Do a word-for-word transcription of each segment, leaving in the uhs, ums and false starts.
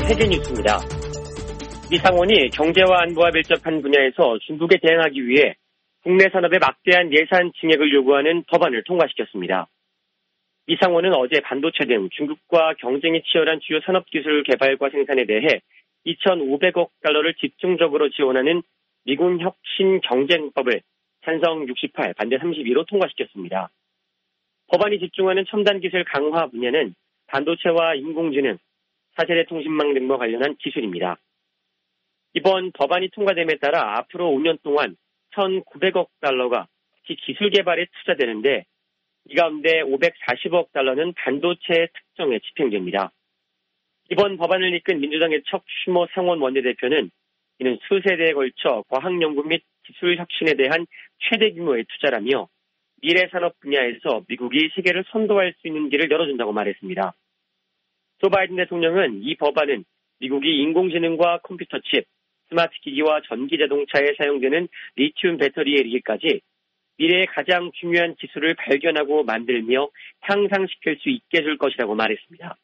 세계 뉴스입니다. 미 상원이 경제와 안보와 밀접한 분야에서 중국에 대응하기 위해 국내 산업에 막대한 예산 증액을 요구하는 법안을 통과시켰습니다. 미 상원은 어제 반도체 등 중국과 경쟁이 치열한 주요 산업기술 개발과 생산에 대해 이천오백억 달러를 집중적으로 지원하는 미군 혁신경쟁법을 찬성 육십팔, 반대 삼십이로 통과시켰습니다. 법안이 집중하는 첨단 기술 강화 분야는 반도체와 인공지능, 차세대 통신망 등과 관련한 기술입니다. 이번 법안이 통과됨에 따라 앞으로 오 년 동안 천구백억 달러가 기술 개발에 투자되는데 이 가운데 오백사십억 달러는 반도체 특정에 집행됩니다. 이번 법안을 이끈 민주당의 척 슈머 상원 원내대표는 이는 수세대에 걸쳐 과학연구 및 기술 혁신에 대한 최대 규모의 투자라며 미래 산업 분야에서 미국이 세계를 선도할 수 있는 길을 열어준다고 말했습니다. 조 바이든 대통령은 이 법안은 미국이 인공지능과 컴퓨터 칩, 스마트 기기와 전기 자동차에 사용되는 리튬 배터리에 이르기까지 미래의 가장 중요한 기술을 발견하고 만들며 향상시킬 수 있게 해줄 것이라고 말했습니다.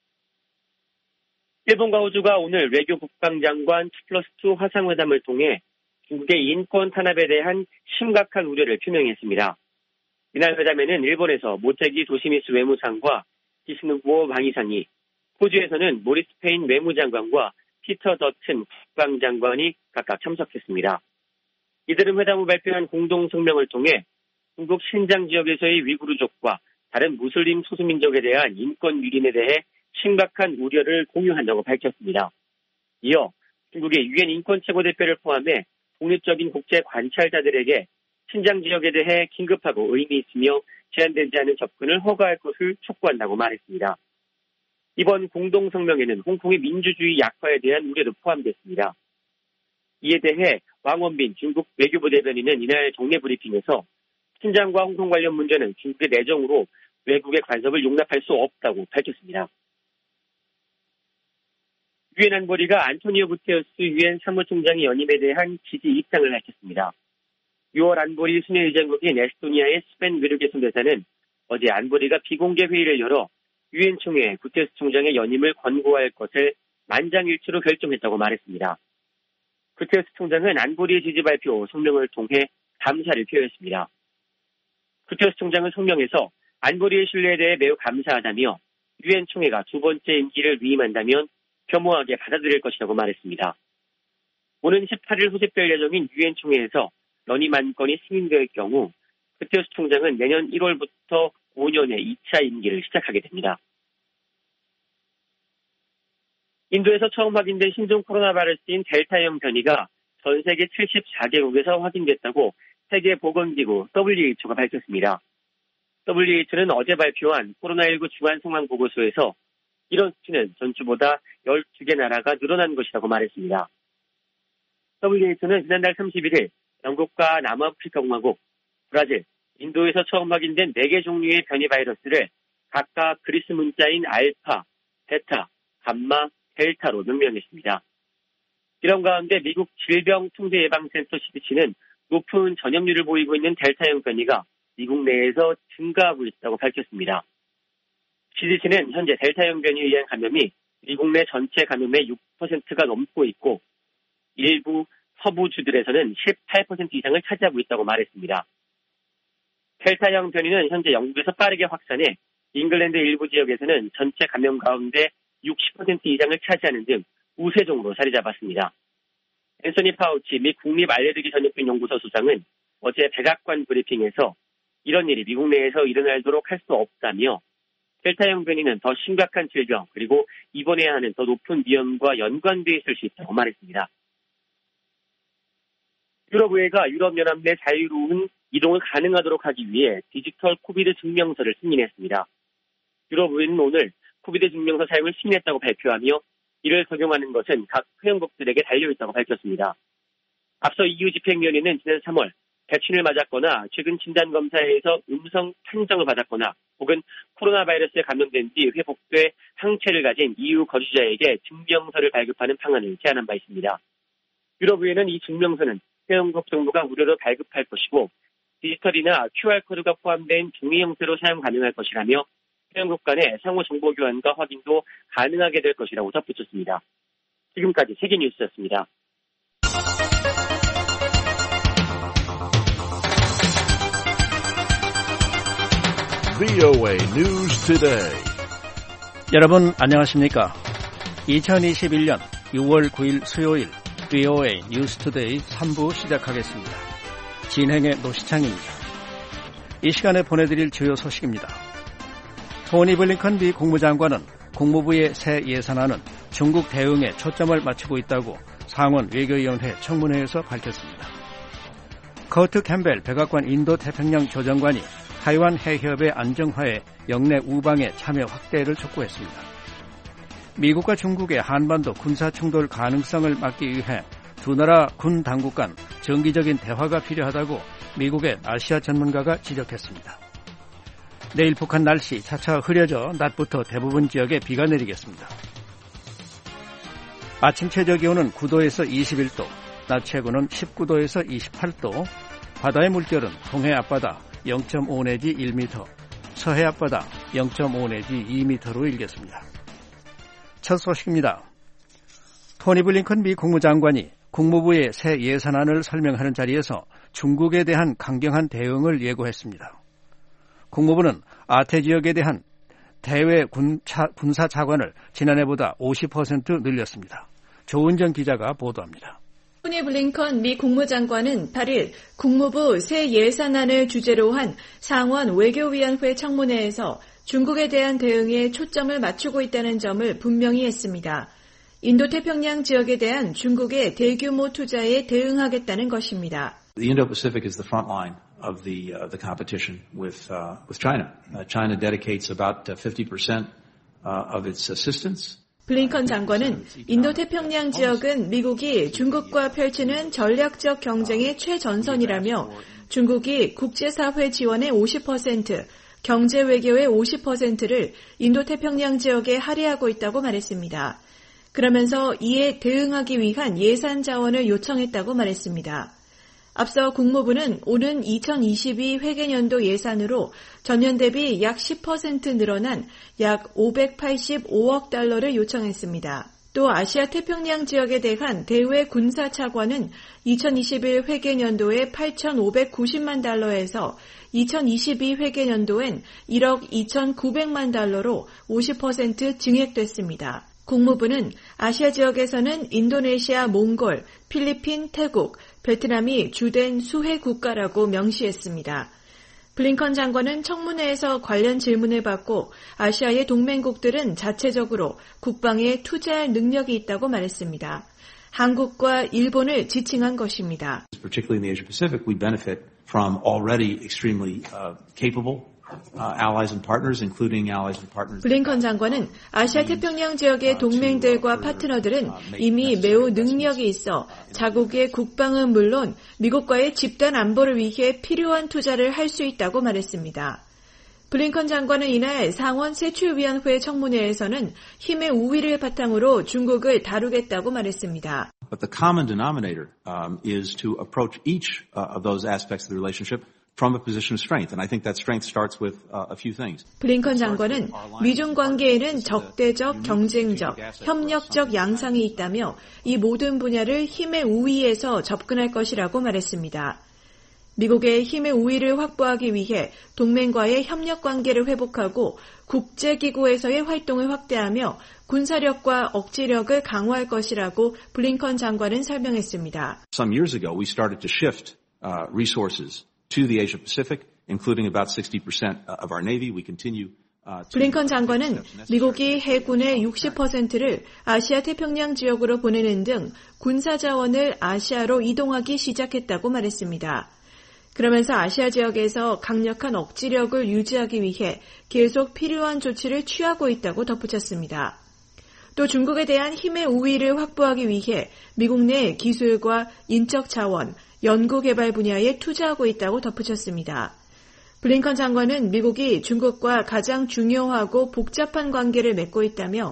일본과 호주가 오늘 외교 국방장관 투 플러스 투 화상회담을 통해 중국의 인권 탄압에 대한 심각한 우려를 표명했습니다. 이날 회담에는 일본에서 모테기 도시미스 외무상과 기스누부오 방위상이, 호주에서는 모리스 페인 외무장관과 피터 더튼 국방장관이 각각 참석했습니다. 이들은 회담 후 발표한 공동성명을 통해 중국 신장 지역에서의 위구르족과 다른 무슬림 소수민족에 대한 인권 유린에 대해 심각한 우려를 공유한다고 밝혔습니다. 이어 중국의 유엔 인권 최고대표를 포함해 독립적인 국제 관찰자들에게 신장 지역에 대해 긴급하고 의미 있으며 제한되지 않은 접근을 허가할 것을 촉구한다고 말했습니다. 이번 공동성명에는 홍콩의 민주주의 약화에 대한 우려도 포함됐습니다. 이에 대해 왕원빈 중국 외교부 대변인은 이날 정례 브리핑에서 신장과 홍콩 관련 문제는 중국의 내정으로 외국의 간섭을 용납할 수 없다고 밝혔습니다. 유엔 안보리가 안토니오 구테르스 유엔 사무총장의 연임에 대한 지지 입장을 밝혔습니다. 유월 안보리 순회의장국인 에스토니아의 스벤 베르게슨 대사는 어제 안보리가 비공개 회의를 열어 유엔 총회에 구테르스 총장의 연임을 권고할 것을 만장일치로 결정했다고 말했습니다. 구테르스 총장은 안보리의 지지 발표 성명을 통해 감사를 표했습니다. 구테르스 총장은 성명에서 안보리의 신뢰에 대해 매우 감사하다며 유엔 총회가 두 번째 임기를 위임한다면 겸허하게 받아들일 것이라고 말했습니다. 오는 십팔 일 소집될 예정인 유엔 총회에서 연임 안건이 승인될 경우 구테르스 총장은 내년 일월부터 오 년의 이 차 임기를 시작하게 됩니다. 인도에서 처음 확인된 신종 코로나 바이러스인 델타형 변이가 전 세계 칠십사 개국에서 확인됐다고 세계보건기구 더블유에이치오가 밝혔습니다. 더블유에이치오는 어제 발표한 코로나십구 주간 상황 보고서에서 이런 수치는 전주보다 열두 개 나라가 늘어난 것이라고 말했습니다. 더블유에이치오는 지난달 삼십일 일 영국과 남아프리카 공화국, 브라질, 인도에서 처음 확인된 네 개 종류의 변이 바이러스를 각각 그리스 문자인 알파, 베타, 감마, 델타로 명명했습니다. 이런 가운데 미국 질병통제예방센터 씨디씨는 높은 전염률을 보이고 있는 델타형 변이가 미국 내에서 증가하고 있다고 밝혔습니다. 씨디씨는 현재 델타형 변이에 의한 감염이 미국 내 전체 감염의 육 퍼센트가 넘고 있고 일부 서부주들에서는 십팔 퍼센트 이상을 차지하고 있다고 말했습니다. 델타형 변이는 현재 영국에서 빠르게 확산해 잉글랜드 일부 지역에서는 전체 감염 가운데 육십 퍼센트 이상을 차지하는 등 우세종으로 자리 잡았습니다. 앤서니 파우치 미 국립 알레르기 전염병 연구소 소장은 어제 백악관 브리핑에서 이런 일이 미국 내에서 일어나도록 할 수 없다며 델타형 변이는 더 심각한 질병 그리고 입원해야 하는 더 높은 위험과 연관되어 있을 수 있다고 말했습니다. 유럽의회가 유럽연합 내 자유로운 이동을 가능하도록 하기 위해 디지털 코비드 증명서를 승인했습니다. 유럽의회는 오늘 코비드 증명서 사용을 승인했다고 발표하며 이를 적용하는 것은 각 회원국들에게 달려있다고 밝혔습니다. 앞서 이유 집행위원회는 지난 삼월 백신을 맞았거나 최근 진단검사에서 음성 판정을 받았거나 혹은 코로나 바이러스에 감염된 뒤 회복돼 항체를 가진 이유 거주자에게 증명서를 발급하는 방안을 제안한 바 있습니다. 유럽의회는 이 증명서는 회원국 정부가 무료로 발급할 것이고 디지털이나 큐알코드가 포함된 종이 형태로 사용 가능할 것이라며 양국 간의 상호 정보 교환과 확인도 가능하게 될 것이라고 덧붙였습니다. 지금까지 세계뉴스였습니다. 브이오에이 News Today. 여러분 안녕하십니까? 이천이십일 년 유월 구일 수요일 브이오에이 News Today 삼 부 시작하겠습니다. 진행의 노시창입니다. 이 시간에 보내드릴 주요 소식입니다. 토니 블링컨 미 국무장관은 국무부의 새 예산안은 중국 대응에 초점을 맞추고 있다고 상원 외교위원회 청문회에서 밝혔습니다. 커트 캠벨 백악관 인도태평양 조정관이 타이완 해협의 안정화에 영내 우방의 참여 확대를 촉구했습니다. 미국과 중국의 한반도 군사충돌 가능성을 막기 위해 두 나라 군 당국 간 정기적인 대화가 필요하다고 미국의 아시아 전문가가 지적했습니다. 내일 북한 날씨 차차 흐려져 낮부터 대부분 지역에 비가 내리겠습니다. 아침 최저 기온은 구 도에서 이십일 도, 낮 최고는 십구 도에서 이십팔 도, 바다의 물결은 동해 앞바다 영 점 오 내지 일 미터, 서해 앞바다 영 점 오 내지 이 미터로 일겠습니다. 첫 소식입니다. 토니 블링컨 미 국무장관이 국무부의 새 예산안을 설명하는 자리에서 중국에 대한 강경한 대응을 예고했습니다. 국무부는 아태 지역에 대한 대외 군차, 군사 차관을 지난해보다 오십 퍼센트 늘렸습니다. 조은정 기자가 보도합니다. 토니 블링컨 미 국무장관은 팔 일 국무부 새 예산안을 주제로 한 상원 외교위원회 청문회에서 중국에 대한 대응에 초점을 맞추고 있다는 점을 분명히 했습니다. 인도태평양 지역에 대한 중국의 대규모 투자에 대응하겠다는 것입니다. The Indo-Pacific is the front line of the uh, the competition with uh, with China. Uh, China dedicates about fifty percent uh, of its assistance. 블링컨 장관은 인도태평양 지역은 미국이 중국과 펼치는 전략적 경쟁의 최전선이라며 중국이 국제사회 지원의 오십 퍼센트, 경제 외교의 오십 퍼센트를 인도태평양 지역에 할애하고 있다고 말했습니다. 그러면서 이에 대응하기 위한 예산 자원을 요청했다고 말했습니다. 앞서 국무부는 오는 이천이십이 회계년도 예산으로 전년 대비 약 십 퍼센트 늘어난 약 오백팔십오억 달러를 요청했습니다. 또 아시아 태평양 지역에 대한 대외 군사 차관은 이천이십일 회계년도에 팔천오백구십만 달러에서 이천이십이 회계년도엔 일억 이천구백만 달러로 오십 퍼센트 증액됐습니다. 국무부는 아시아 지역에서는 인도네시아, 몽골, 필리핀, 태국, 베트남이 주된 수혜 국가라고 명시했습니다. 블링컨 장관은 청문회에서 관련 질문을 받고 아시아의 동맹국들은 자체적으로 국방에 투자할 능력이 있다고 말했습니다. 한국과 일본을 지칭한 것입니다. Particularly in the Asia-Pacific, we benefit from already extremely uh, capable Uh, allies and partners, including allies and partners. 블링컨 장관은 아시아 태평양 지역의 동맹들과 파트너들은 이미 매우 능력이 있어 자국의 국방은 물론 미국과의 집단 안보를 위해 필요한 투자를 할 수 있다고 말했습니다. 블링컨 장관은 이날 상원 세출위원회 청문회에서는 힘의 우위를 바탕으로 중국을 다루겠다고 말했습니다. But the common denominator um, is to approach each uh, of those aspects of the relationship from a position of strength, and I think that strength starts with uh, a few things. 블링컨 장관은 미중 관계에는 적대적, 경쟁적, 협력적 양상이 있다며 이 모든 분야를 힘의 우위에서 접근할 것이라고 말했습니다. 미국의 힘의 우위를 확보하기 위해 동맹과의 협력 관계를 회복하고 국제기구에서의 활동을 확대하며 군사력과 억지력을 강화할 것이라고 블링컨 장관은 설명했습니다. Some years ago, we started to shift uh, resources to the Asia-Pacific, including about sixty percent of our Navy. We continue. 블링컨 장관은 미국이 해군의 육십 퍼센트를 아시아 태평양 지역으로 보내는 등 군사 자원을 아시아로 이동하기 시작했다고 말했습니다. 그러면서 아시아 지역에서 강력한 억지력을 유지하기 위해 계속 필요한 조치를 취하고 있다고 덧붙였습니다. 또 중국에 대한 힘의 우위를 확보하기 위해 미국 내 기술과 인적 자원, 연구개발 분야에 투자하고 있다고 덧붙였습니다. 블링컨 장관은 미국이 중국과 가장 중요하고 복잡한 관계를 맺고 있다며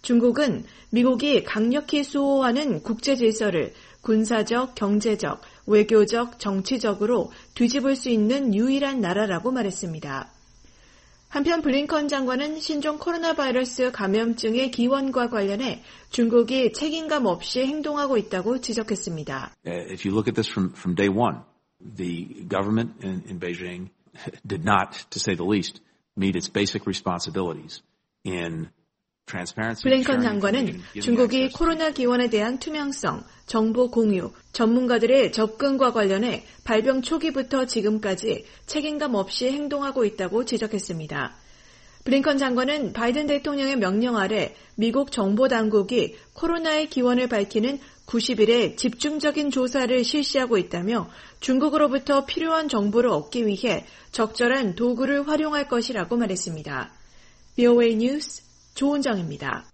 중국은 미국이 강력히 수호하는 국제 질서를 군사적, 경제적, 외교적, 정치적으로 뒤집을 수 있는 유일한 나라라고 말했습니다. 한편 블링컨 장관은 신종 코로나 바이러스 감염증의 기원과 관련해 중국이 책임감 없이 행동하고 있다고 지적했습니다. If you look at this from, from day one, the government in, in Beijing did not, to say the least, meet its basic responsibilities in 블링컨 장관은 중국이 코로나 기원에 대한 투명성, 정보 공유, 전문가들의 접근과 관련해 발병 초기부터 지금까지 책임감 없이 행동하고 있다고 지적했습니다. 블링컨 장관은 바이든 대통령의 명령 아래 미국 정보당국이 코로나의 기원을 밝히는 구십 일의 집중적인 조사를 실시하고 있다며 중국으로부터 필요한 정보를 얻기 위해 적절한 도구를 활용할 것이라고 말했습니다. 브이오에이 뉴스 조은정입니다.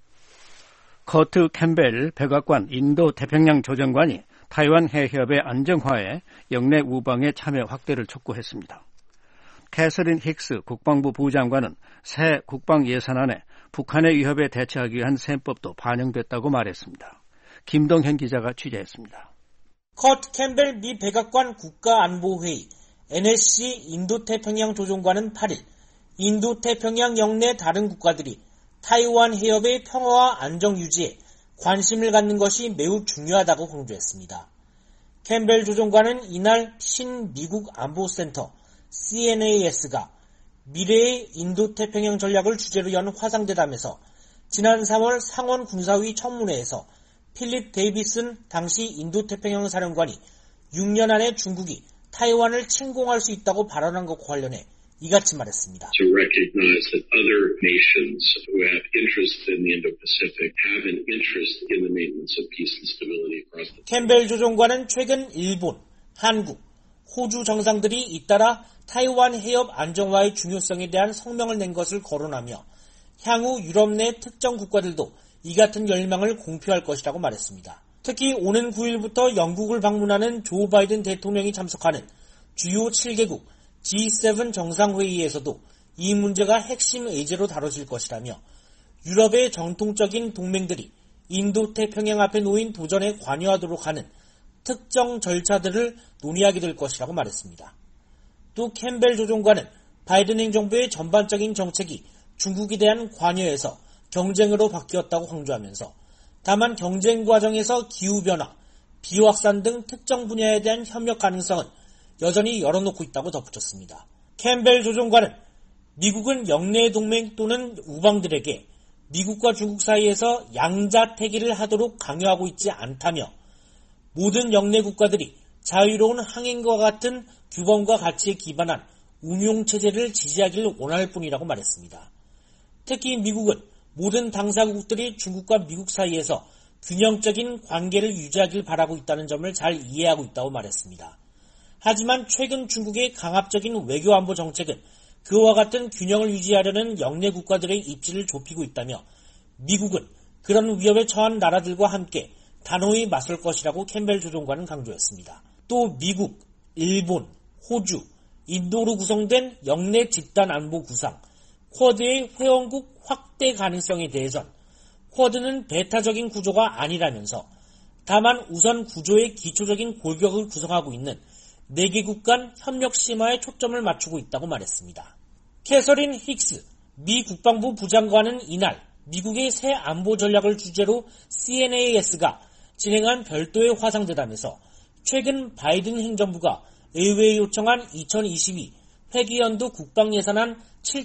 커트 캠벨 백악관 인도 태평양 조정관이 타이완 해협의 안정화에 영내 우방의 참여 확대를 촉구했습니다. 캐서린 힉스 국방부 부장관은 새 국방 예산안에 북한의 위협에 대처하기 위한 셈법도 반영됐다고 말했습니다. 김동현 기자가 취재했습니다. 커트 캠벨 미 백악관 국가안보회의 엔에스씨 인도태평양 조정관은 팔 일 인도태평양 영내 다른 국가들이 타이완 해협의 평화와 안정 유지에 관심을 갖는 것이 매우 중요하다고 강조했습니다. 캠벨 조정관은 이날 신미국 안보센터 씨엔에이에스가 미래의 인도태평양 전략을 주제로 연 화상대담에서 지난 삼월 상원 군사위 청문회에서 필립 데이비슨 당시 인도태평양 사령관이 육 년 안에 중국이 타이완을 침공할 수 있다고 발언한 것과 관련해 이같이 말했습니다. To recognize that other nations who have interest in the Indo-Pacific have an interest in the maintenance of peace and stability across the 캠벨 조정관은 최근 일본, 한국, 호주 정상들이 잇따라 타이완 해협 안정화의 중요성에 대한 성명을 낸 것을 거론하며 향후 유럽 내 특정 국가들도 이 같은 열망을 공표할 것이라고 말했습니다. 특히 오는 구 일부터 영국을 방문하는 조 바이든 대통령이 참석하는 주요 칠 개국 지 세븐 정상회의에서도 이 문제가 핵심 의제로 다뤄질 것이라며 유럽의 정통적인 동맹들이 인도태평양 앞에 놓인 도전에 관여하도록 하는 특정 절차들을 논의하게 될 것이라고 말했습니다. 또 캠벨 조정관은 바이든 행정부의 전반적인 정책이 중국에 대한 관여에서 경쟁으로 바뀌었다고 강조하면서 다만 경쟁 과정에서 기후변화, 비확산 등 특정 분야에 대한 협력 가능성은 여전히 열어놓고 있다고 덧붙였습니다. 캠벨 조정관은 미국은 영내 동맹 또는 우방들에게 미국과 중국 사이에서 양자태기를 하도록 강요하고 있지 않다며 모든 영내 국가들이 자유로운 항행과 같은 규범과 가치에 기반한 운용체제를 지지하기를 원할 뿐이라고 말했습니다. 특히 미국은 모든 당사국들이 중국과 미국 사이에서 균형적인 관계를 유지하길 바라고 있다는 점을 잘 이해하고 있다고 말했습니다. 하지만 최근 중국의 강압적인 외교안보 정책은 그와 같은 균형을 유지하려는 영내 국가들의 입지를 좁히고 있다며 미국은 그런 위협에 처한 나라들과 함께 단호히 맞설 것이라고 캠벨 조정관은 강조했습니다. 또 미국, 일본, 호주, 인도로 구성된 영내 집단 안보 구상, 쿼드의 회원국 확대 가능성에 대해선 쿼드는 배타적인 구조가 아니라면서 다만 우선 구조의 기초적인 골격을 구성하고 있는 네 개국 간 협력 심화에 초점을 맞추고 있다고 말했습니다. 캐서린 힉스 미 국방부 부장관은 이날 미국의 새 안보 전략을 주제로 씨엔에이에스가 진행한 별도의 화상대담에서 최근 바이든 행정부가 의회에 요청한 이천이십이 회기연도 국방예산안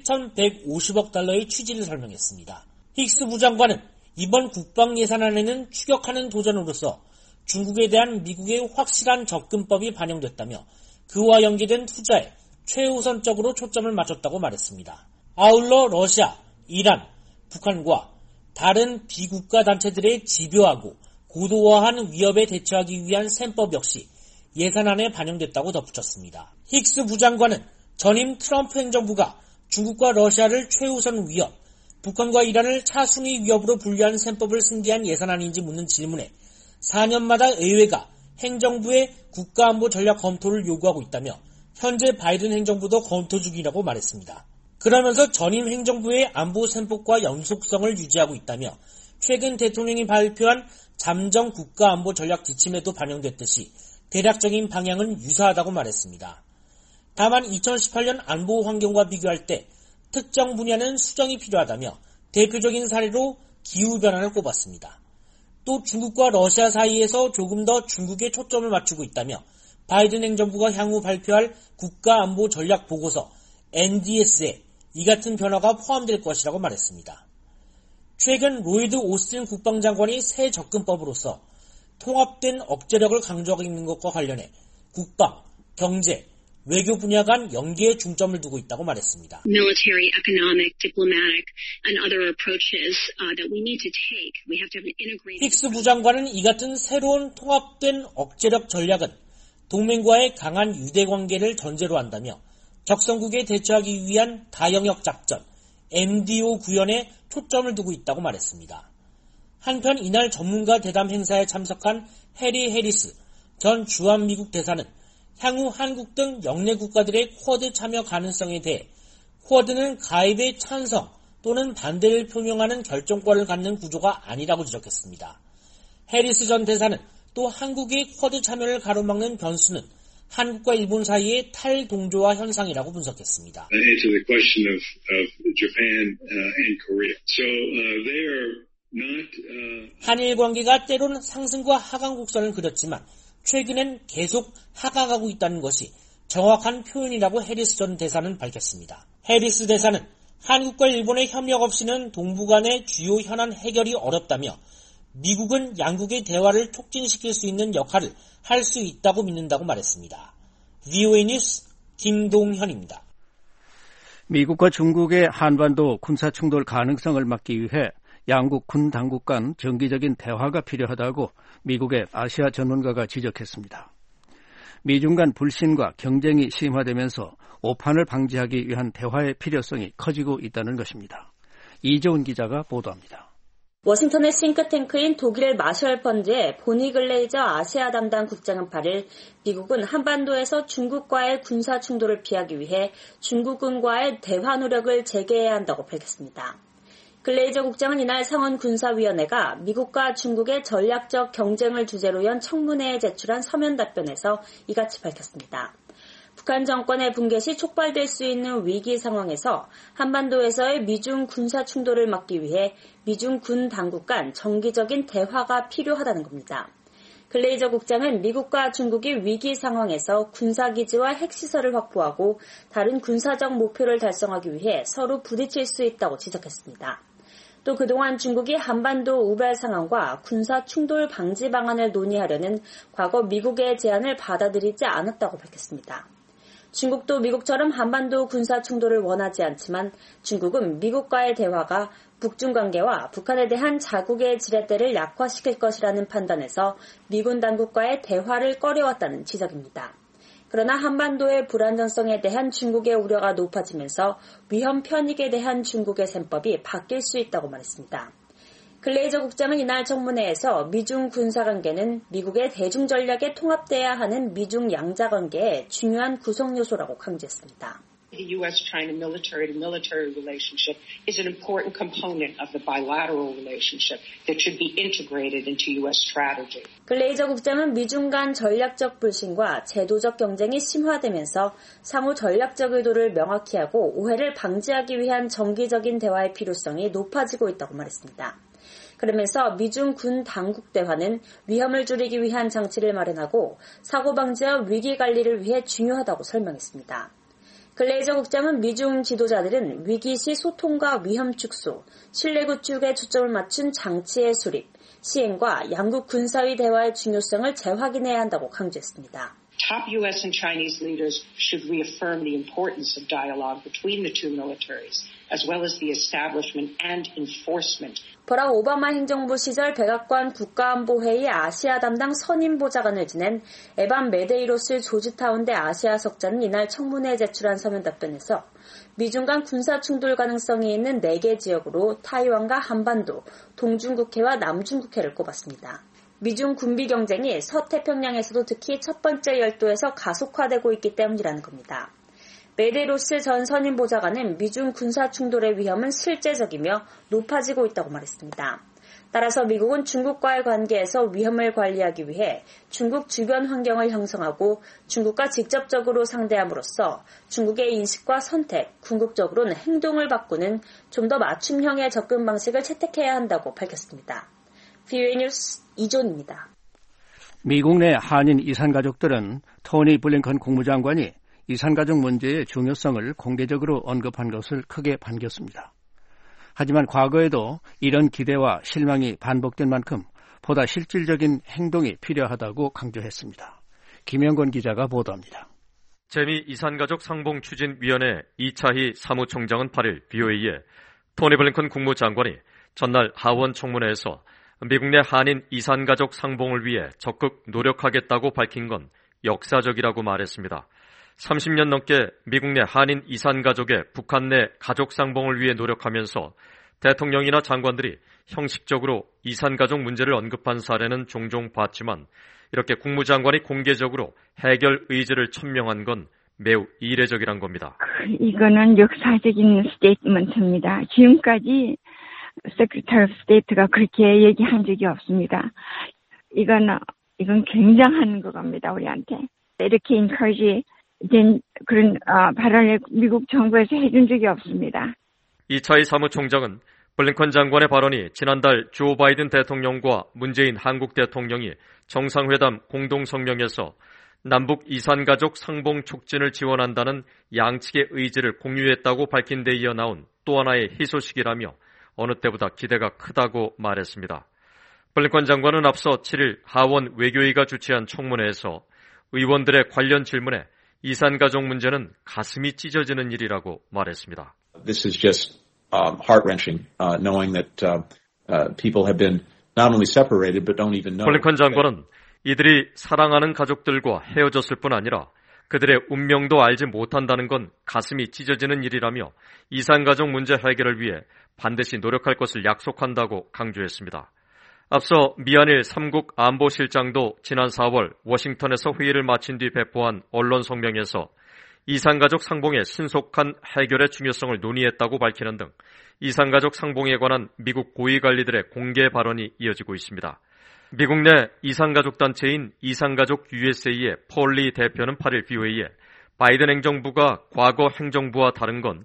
칠천백오십억 달러의 취지를 설명했습니다. 힉스 부장관은 이번 국방예산안에는 추격하는 도전으로서 중국에 대한 미국의 확실한 접근법이 반영됐다며 그와 연계된 투자에 최우선적으로 초점을 맞췄다고 말했습니다. 아울러 러시아, 이란, 북한과 다른 비국가 단체들의 집요하고 고도화한 위협에 대처하기 위한 셈법 역시 예산안에 반영됐다고 덧붙였습니다. 힉스 부장관은 전임 트럼프 행정부가 중국과 러시아를 최우선 위협, 북한과 이란을 차순위 위협으로 분류한 셈법을 승계한 예산안인지 묻는 질문에 사 년마다 의회가 행정부의 국가안보 전략 검토를 요구하고 있다며 현재 바이든 행정부도 검토 중이라고 말했습니다. 그러면서 전임 행정부의 안보 셈법과 연속성을 유지하고 있다며 최근 대통령이 발표한 잠정 국가안보 전략 지침에도 반영됐듯이 대략적인 방향은 유사하다고 말했습니다. 다만 이천십팔 년 안보 환경과 비교할 때 특정 분야는 수정이 필요하다며 대표적인 사례로 기후변화를 꼽았습니다. 또 중국과 러시아 사이에서 조금 더 중국에 초점을 맞추고 있다며 바이든 행정부가 향후 발표할 국가안보 전략 보고서 엔디에스에 이 같은 변화가 포함될 것이라고 말했습니다. 최근 로이드 오스틴 국방장관이 새 접근법으로서 통합된 억제력을 강조하고 있는 것과 관련해 국방, 경제, 외교 분야 간 연계에 중점을 두고 있다고 말했습니다. Military, economic, diplomatic, and other approaches uh, that we need to take. We have to have an integrated. 힉스 부장관은 이 같은 새로운 통합된 억제력 전략은 동맹과의 강한 유대 관계를 전제로 한다며 적성국에 대처하기 위한 다영역 작전 엠디오 구현에 초점을 두고 있다고 말했습니다. 한편 이날 전문가 대담 행사에 참석한 해리 해리스 전 주한미국 대사는 향후 한국 등 영내 국가들의 쿼드 참여 가능성에 대해 쿼드는 가입에 찬성 또는 반대를 표명하는 결정권을 갖는 구조가 아니라고 지적했습니다. 해리스 전 대사는 또 한국의 쿼드 참여를 가로막는 변수는 한국과 일본 사이의 탈동조화 현상이라고 분석했습니다. Into the question of, of Japan uh, and Korea. So uh, they are not. Uh... 한일 관계가 때로는 상승과 하강 곡선을 그렸지만 최근엔 계속 하강하고 있다는 것이 정확한 표현이라고 해리스 전 대사는 밝혔습니다. 해리스 대사는 한국과 일본의 협력 없이는 동북 간의 주요 현안 해결이 어렵다며 미국은 양국의 대화를 촉진시킬 수 있는 역할을 할 수 있다고 믿는다고 말했습니다. 브이오에이 뉴스 김동현입니다. 미국과 중국의 한반도 군사충돌 가능성을 막기 위해 양국 군 당국 간 정기적인 대화가 필요하다고 미국의 아시아 전문가가 지적했습니다. 미중 간 불신과 경쟁이 심화되면서 오판을 방지하기 위한 대화의 필요성이 커지고 있다는 것입니다. 이재훈 기자가 보도합니다. 워싱턴의 싱크탱크인 독일 마셜 펀드의 보니 글레이저 아시아 담당 국장은 팔 일 미국은 한반도에서 중국과의 군사 충돌을 피하기 위해 중국군과의 대화 노력을 재개해야 한다고 밝혔습니다. 글레이저 국장은 이날 상원군사위원회가 미국과 중국의 전략적 경쟁을 주제로 연 청문회에 제출한 서면 답변에서 이같이 밝혔습니다. 북한 정권의 붕괴 시 촉발될 수 있는 위기 상황에서 한반도에서의 미중 군사 충돌을 막기 위해 미중 군 당국 간 정기적인 대화가 필요하다는 겁니다. 글레이저 국장은 미국과 중국이 위기 상황에서 군사기지와 핵시설을 확보하고 다른 군사적 목표를 달성하기 위해 서로 부딪힐 수 있다고 지적했습니다. 또 그동안 중국이 한반도 우발 상황과 군사 충돌 방지 방안을 논의하려는 과거 미국의 제안을 받아들이지 않았다고 밝혔습니다. 중국도 미국처럼 한반도 군사 충돌을 원하지 않지만 중국은 미국과의 대화가 북중 관계와 북한에 대한 자국의 지렛대를 약화시킬 것이라는 판단에서 미군 당국과의 대화를 꺼려왔다는 지적입니다. 그러나 한반도의 불안정성에 대한 중국의 우려가 높아지면서 위험 편익에 대한 중국의 셈법이 바뀔 수 있다고 말했습니다. 글레이저 국장은 이날 청문회에서 미중 군사관계는 미국의 대중전략에 통합돼야 하는 미중 양자관계의 중요한 구성요소라고 강조했습니다. The U S-China military-to-military relationship is an important component of the bilateral relationship that should be integrated into U S strategy. 글레이저 국장은 미중 간 전략적 불신과 제도적 경쟁이 심화되면서 상호 전략적 의도를 명확히 하고 오해를 방지하기 위한 정기적인 대화의 필요성이 높아지고 있다고 말했습니다. 그러면서 미중 군 당국 대화는 위험을 줄이기 위한 장치를 마련하고 사고 방지와 위기 관리를 위해 중요하다고 설명했습니다. 글레이저 국장은 미중 지도자들은 위기 시 소통과 위험 축소, 신뢰 구축에 초점을 맞춘 장치의 수립, 시행과 양국 군사위 대화의 중요성을 재확인해야 한다고 강조했습니다. Top U S and Chinese leaders should reaffirm the importance of dialogue between the two militaries, as well as the establishment and enforcement. 버락 오바마 행정부 시절 백악관 국가안보회의 아시아 담당 선임보좌관을 지낸 에반 메데이로스 조지타운대 아시아 석자는 이날 청문회에 제출한 서면 답변에서 미중 간 군사 충돌 가능성이 있는 네 개 지역으로 타이완과 한반도, 동중국해와 남중국해를 꼽았습니다. 미중 군비 경쟁이 서태평양에서도 특히 첫 번째 열도에서 가속화되고 있기 때문이라는 겁니다. 메데로스 전 선임보좌관은 미중 군사 충돌의 위험은 실제적이며 높아지고 있다고 말했습니다. 따라서 미국은 중국과의 관계에서 위험을 관리하기 위해 중국 주변 환경을 형성하고 중국과 직접적으로 상대함으로써 중국의 인식과 선택, 궁극적으로는 행동을 바꾸는 좀 더 맞춤형의 접근 방식을 채택해야 한다고 밝혔습니다. 브이오에이 뉴스 이존입니다. 미국 내 한인 이산가족들은 토니 블링컨 국무장관이 이산가족 문제의 중요성을 공개적으로 언급한 것을 크게 반겼습니다. 하지만 과거에도 이런 기대와 실망이 반복된 만큼 보다 실질적인 행동이 필요하다고 강조했습니다. 김영건 기자가 보도합니다. 재미 이산가족 상봉추진위원회 이차희 사무총장은 팔일 브이오에이에 토니 블링컨 국무장관이 전날 하원 청문회에서 미국 내 한인 이산가족 상봉을 위해 적극 노력하겠다고 밝힌 건 역사적이라고 말했습니다. 삼십 년 넘게 미국 내 한인 이산가족의 북한 내 가족 상봉을 위해 노력하면서 대통령이나 장관들이 형식적으로 이산가족 문제를 언급한 사례는 종종 봤지만 이렇게 국무장관이 공개적으로 해결 의지를 천명한 건 매우 이례적이란 겁니다. 이거는 역사적인 스테이트먼트입니다. 지금까지 Secretary of State가 그렇게 얘기한 적이 없습니다. 이건, 이건 굉장한 것 같습니다, 우리한테. 이렇게 encourage 된 그런 어, 발언을 미국 정부에서 해준 적이 없습니다. 이차희 사무총장은 블링컨 장관의 발언이 지난달 조 바이든 대통령과 문재인 한국 대통령이 정상회담 공동성명에서 남북 이산가족 상봉 촉진을 지원한다는 양측의 의지를 공유했다고 밝힌 데 이어 나온 또 하나의 희소식이라며 어느 때보다 기대가 크다고 말했습니다. 블링컨 장관은 앞서 칠일 하원 외교위가 주최한 청문회에서 의원들의 관련 질문에 이산가족 문제는 가슴이 찢어지는 일이라고 말했습니다. This is just um, heart-wrenching, uh, knowing that uh, uh, people have been not only separated but don't even know. 블링컨 장관은 이들이 사랑하는 가족들과 헤어졌을 뿐 아니라 그들의 운명도 알지 못한다는 건 가슴이 찢어지는 일이라며 이산가족 문제 해결을 위해 반드시 노력할 것을 약속한다고 강조했습니다. 앞서 미한일 삼국 안보실장도 지난 사월 워싱턴에서 회의를 마친 뒤 배포한 언론 성명에서 이산가족 상봉의 신속한 해결의 중요성을 논의했다고 밝히는 등 이산가족 상봉에 관한 미국 고위관리들의 공개 발언이 이어지고 있습니다. 미국 내 이산가족 단체인 이산가족 유에스에이의 폴리 대표는 팔일 브이오에이에 바이든 행정부가 과거 행정부와 다른 건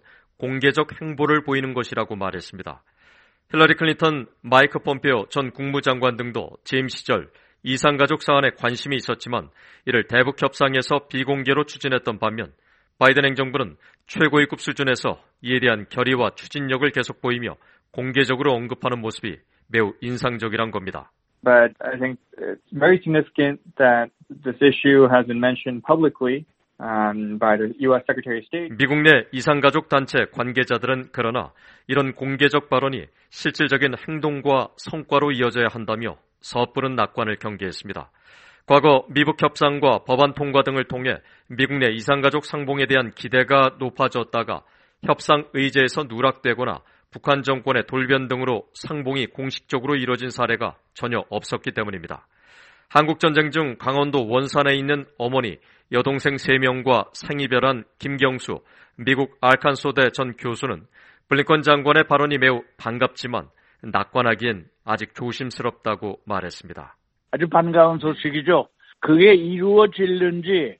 공개적 행보를 보이는 것이라고 말했습니다. 힐러리 클린턴, 마이크 폼페오 전 국무장관 등도 재임 시절 이산가족 사안에 관심이 있었지만 이를 대북 협상에서 비공개로 추진했던 반면 바이든 행정부는 최고위급 수준에서 이에 대한 결의와 추진력을 계속 보이며 공개적으로 언급하는 모습이 매우 인상적이란 겁니다. But I think it's very significant that this issue has been mentioned publicly um, by the U S Secretary of State. 미국 내 이산가족 단체 관계자들은 그러나 이런 공개적 발언이 실질적인 행동과 성과로 이어져야 한다며 섣부른 낙관을 경계했습니다. 과거 미북 협상과 법안 통과 등을 통해 미국 내 이산가족 상봉에 대한 기대가 높아졌다가 협상 의제에서 누락되거나 북한 정권의 돌변 등으로 상봉이 공식적으로 이뤄진 사례가 전혀 없었기 때문입니다. 한국전쟁 중 강원도 원산에 있는 어머니, 여동생 세 명과 생이별한 김경수, 미국 알칸소대 전 교수는 블링컨 장관의 발언이 매우 반갑지만 낙관하기엔 아직 조심스럽다고 말했습니다. 아주 반가운 소식이죠. 그게 이루어질는지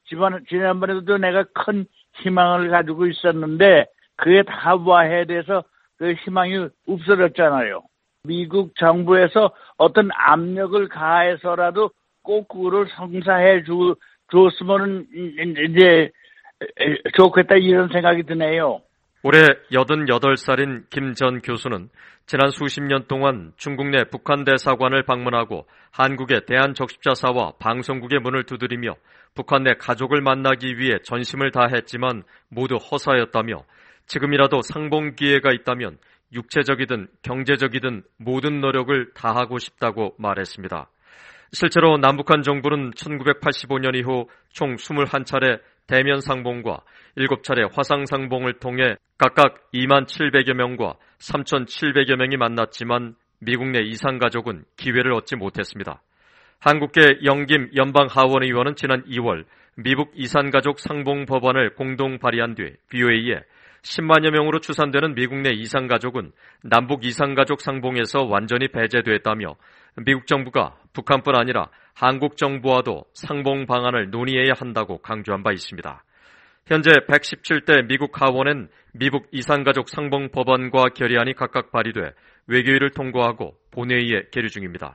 지난번에도 내가 큰 희망을 가지고 있었는데 그게 다 와해돼서 그 희망이 없어졌잖아요. 미국 정부에서 어떤 압력을 가해서라도 꼭 그거를 성사해 주, 줬으면 이제 좋겠다 이런 생각이 드네요. 올해 여든여덟 살인 김 전 교수는 지난 수십 년 동안 중국 내 북한 대사관을 방문하고 한국의 대한적십자사와 방송국의 문을 두드리며 북한 내 가족을 만나기 위해 전심을 다했지만 모두 허사였다며 지금이라도 상봉 기회가 있다면 육체적이든 경제적이든 모든 노력을 다하고 싶다고 말했습니다. 실제로 남북한 정부는 천구백팔십오 년 이후 총 이십일 차례 대면 상봉과 일곱 차례 화상 상봉을 통해 각각 이만 칠백여 명과 삼천칠백여 명이 만났지만 미국 내 이산가족은 기회를 얻지 못했습니다. 한국계 영김 연방하원의원은 지난 이월 미북 이산가족 상봉 법안을 공동 발의한 뒤 브이오에이에 십만여 명으로 추산되는 미국 내 이산가족은 남북 이산가족 상봉에서 완전히 배제됐다며 미국 정부가 북한뿐 아니라 한국 정부와도 상봉 방안을 논의해야 한다고 강조한 바 있습니다. 현재 백십칠 대 미국 하원엔 미국 이산가족 상봉 법안과 결의안이 각각 발의돼 외교위를 통과하고 본회의에 계류 중입니다.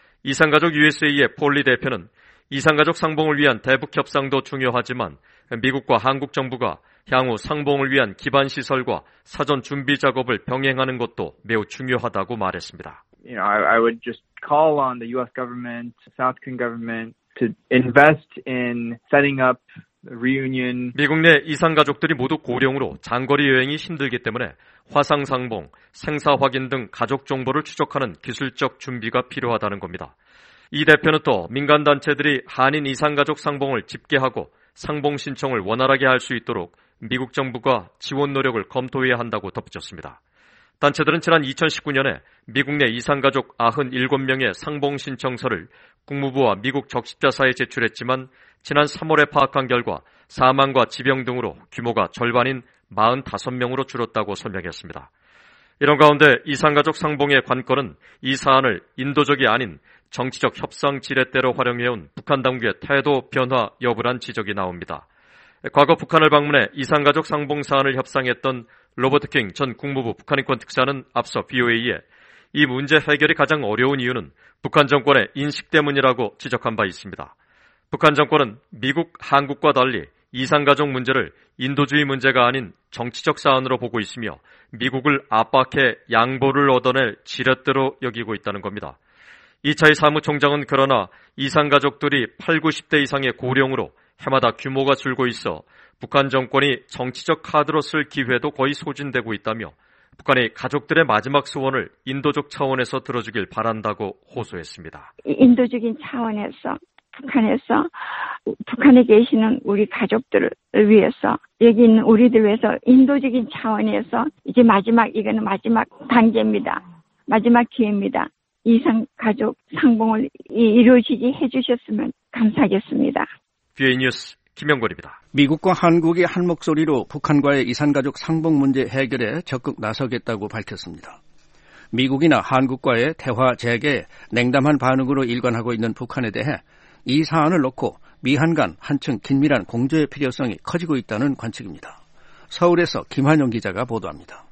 이산가족 유에스에이의 폴리 대표는 이산가족 상봉을 위한 대북 협상도 중요하지만 미국과 한국 정부가 향후 상봉을 위한 기반 시설과 사전 준비 작업을 병행하는 것도 매우 중요하다고 말했습니다. You know, I, I would just call on the U S government, South Korean government to invest in setting up reunion. 미국 내 이산 가족들이 모두 고령으로 장거리 여행이 힘들기 때문에 화상 상봉, 생사 확인 등 가족 정보를 추적하는 기술적 준비가 필요하다는 겁니다. 이 대표는 또 민간 단체들이 한인 이산 가족 상봉을 집계하고 상봉 신청을 원활하게 할 수 있도록 미국 정부가 지원 노력을 검토해야 한다고 덧붙였습니다. 단체들은 지난 이천십구 년에 미국 내 이산가족 구십칠 명의 상봉 신청서를 국무부와 미국 적십자사에 제출했지만 지난 삼월에 파악한 결과 사망과 지병 등으로 규모가 절반인 사십오 명으로 줄었다고 설명했습니다. 이런 가운데 이산가족 상봉의 관건은 이 사안을 인도적이 아닌 정치적 협상 지렛대로 활용해온 북한 당국의 태도 변화 여부란 지적이 나옵니다. 과거 북한을 방문해 이산가족 상봉 사안을 협상했던 로버트 킹 전 국무부 북한인권 특사는 앞서 브이오에이에 이 문제 해결이 가장 어려운 이유는 북한 정권의 인식 때문이라고 지적한 바 있습니다. 북한 정권은 미국, 한국과 달리 이산가족 문제를 인도주의 문제가 아닌 정치적 사안으로 보고 있으며 미국을 압박해 양보를 얻어낼 지렛대로 여기고 있다는 겁니다. 이차이 사무총장은 그러나 이산가족들이 팔십, 구십 대 이상의 고령으로 해마다 규모가 줄고 있어 북한 정권이 정치적 카드로 쓸 기회도 거의 소진되고 있다며 북한이 가족들의 마지막 소원을 인도적 차원에서 들어주길 바란다고 호소했습니다. 인도적인 차원에서 북한에서 북한에 계시는 우리 가족들을 위해서 여기 있는 우리들 위해서 인도적인 차원에서 이제 마지막 이거는 마지막 단계입니다. 마지막 기회입니다. 이상 가족 상봉을 이루어지게 해주셨으면 감사하겠습니다. 브이오에이 뉴스 김영걸입니다. 미국과 한국이 한 목소리로 북한과의 이산가족 상봉 문제 해결에 적극 나서겠다고 밝혔습니다. 미국이나 한국과의 대화 재개에 냉담한 반응으로 일관하고 있는 북한에 대해 이 사안을 놓고 미한 간 한층 긴밀한 공조의 필요성이 커지고 있다는 관측입니다. 서울에서 김한용 기자가 보도합니다.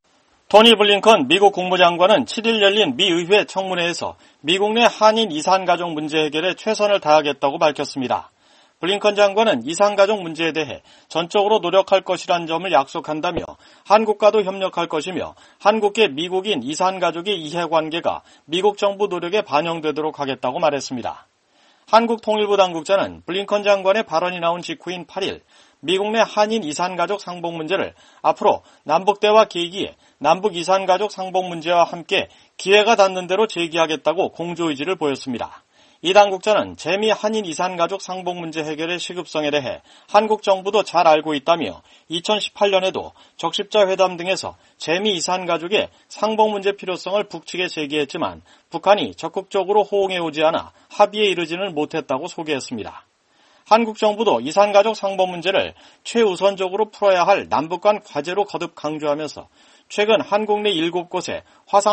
토니 블링컨 미국 국무장관은 칠일 열린 미 의회 청문회에서 미국 내 한인 이산가족 문제 해결에 최선을 다하겠다고 밝혔습니다. 블링컨 장관은 이산가족 문제에 대해 전적으로 노력할 것이라는 점을 약속한다며 한국과도 협력할 것이며 한국계 미국인 이산가족의 이해관계가 미국 정부 노력에 반영되도록 하겠다고 말했습니다. 한국통일부 당국자는 블링컨 장관의 발언이 나온 직후인 팔일 미국 내 한인 이산가족 상봉 문제를 앞으로 남북대화 계기에 남북 이산가족 상봉 문제와 함께 기회가 닿는 대로 제기하겠다고 공조 의지를 보였습니다. 이 당국자는 재미 한인 이산가족 상봉 문제 해결의 시급성에 대해 한국 정부도 잘 알고 있다며 이천십팔 년에도 적십자 회담 등에서 재미 이산가족의 상봉 문제 필요성을 북측에 제기했지만 북한이 적극적으로 호응해오지 않아 합의에 이르지는 못했다고 소개했습니다. 한국 정부도 이산가족 상봉 문제를 최우선적으로 풀어야 할 남북 간 과제로 거듭 강조하면서 최근 한국 내 일곱 곳에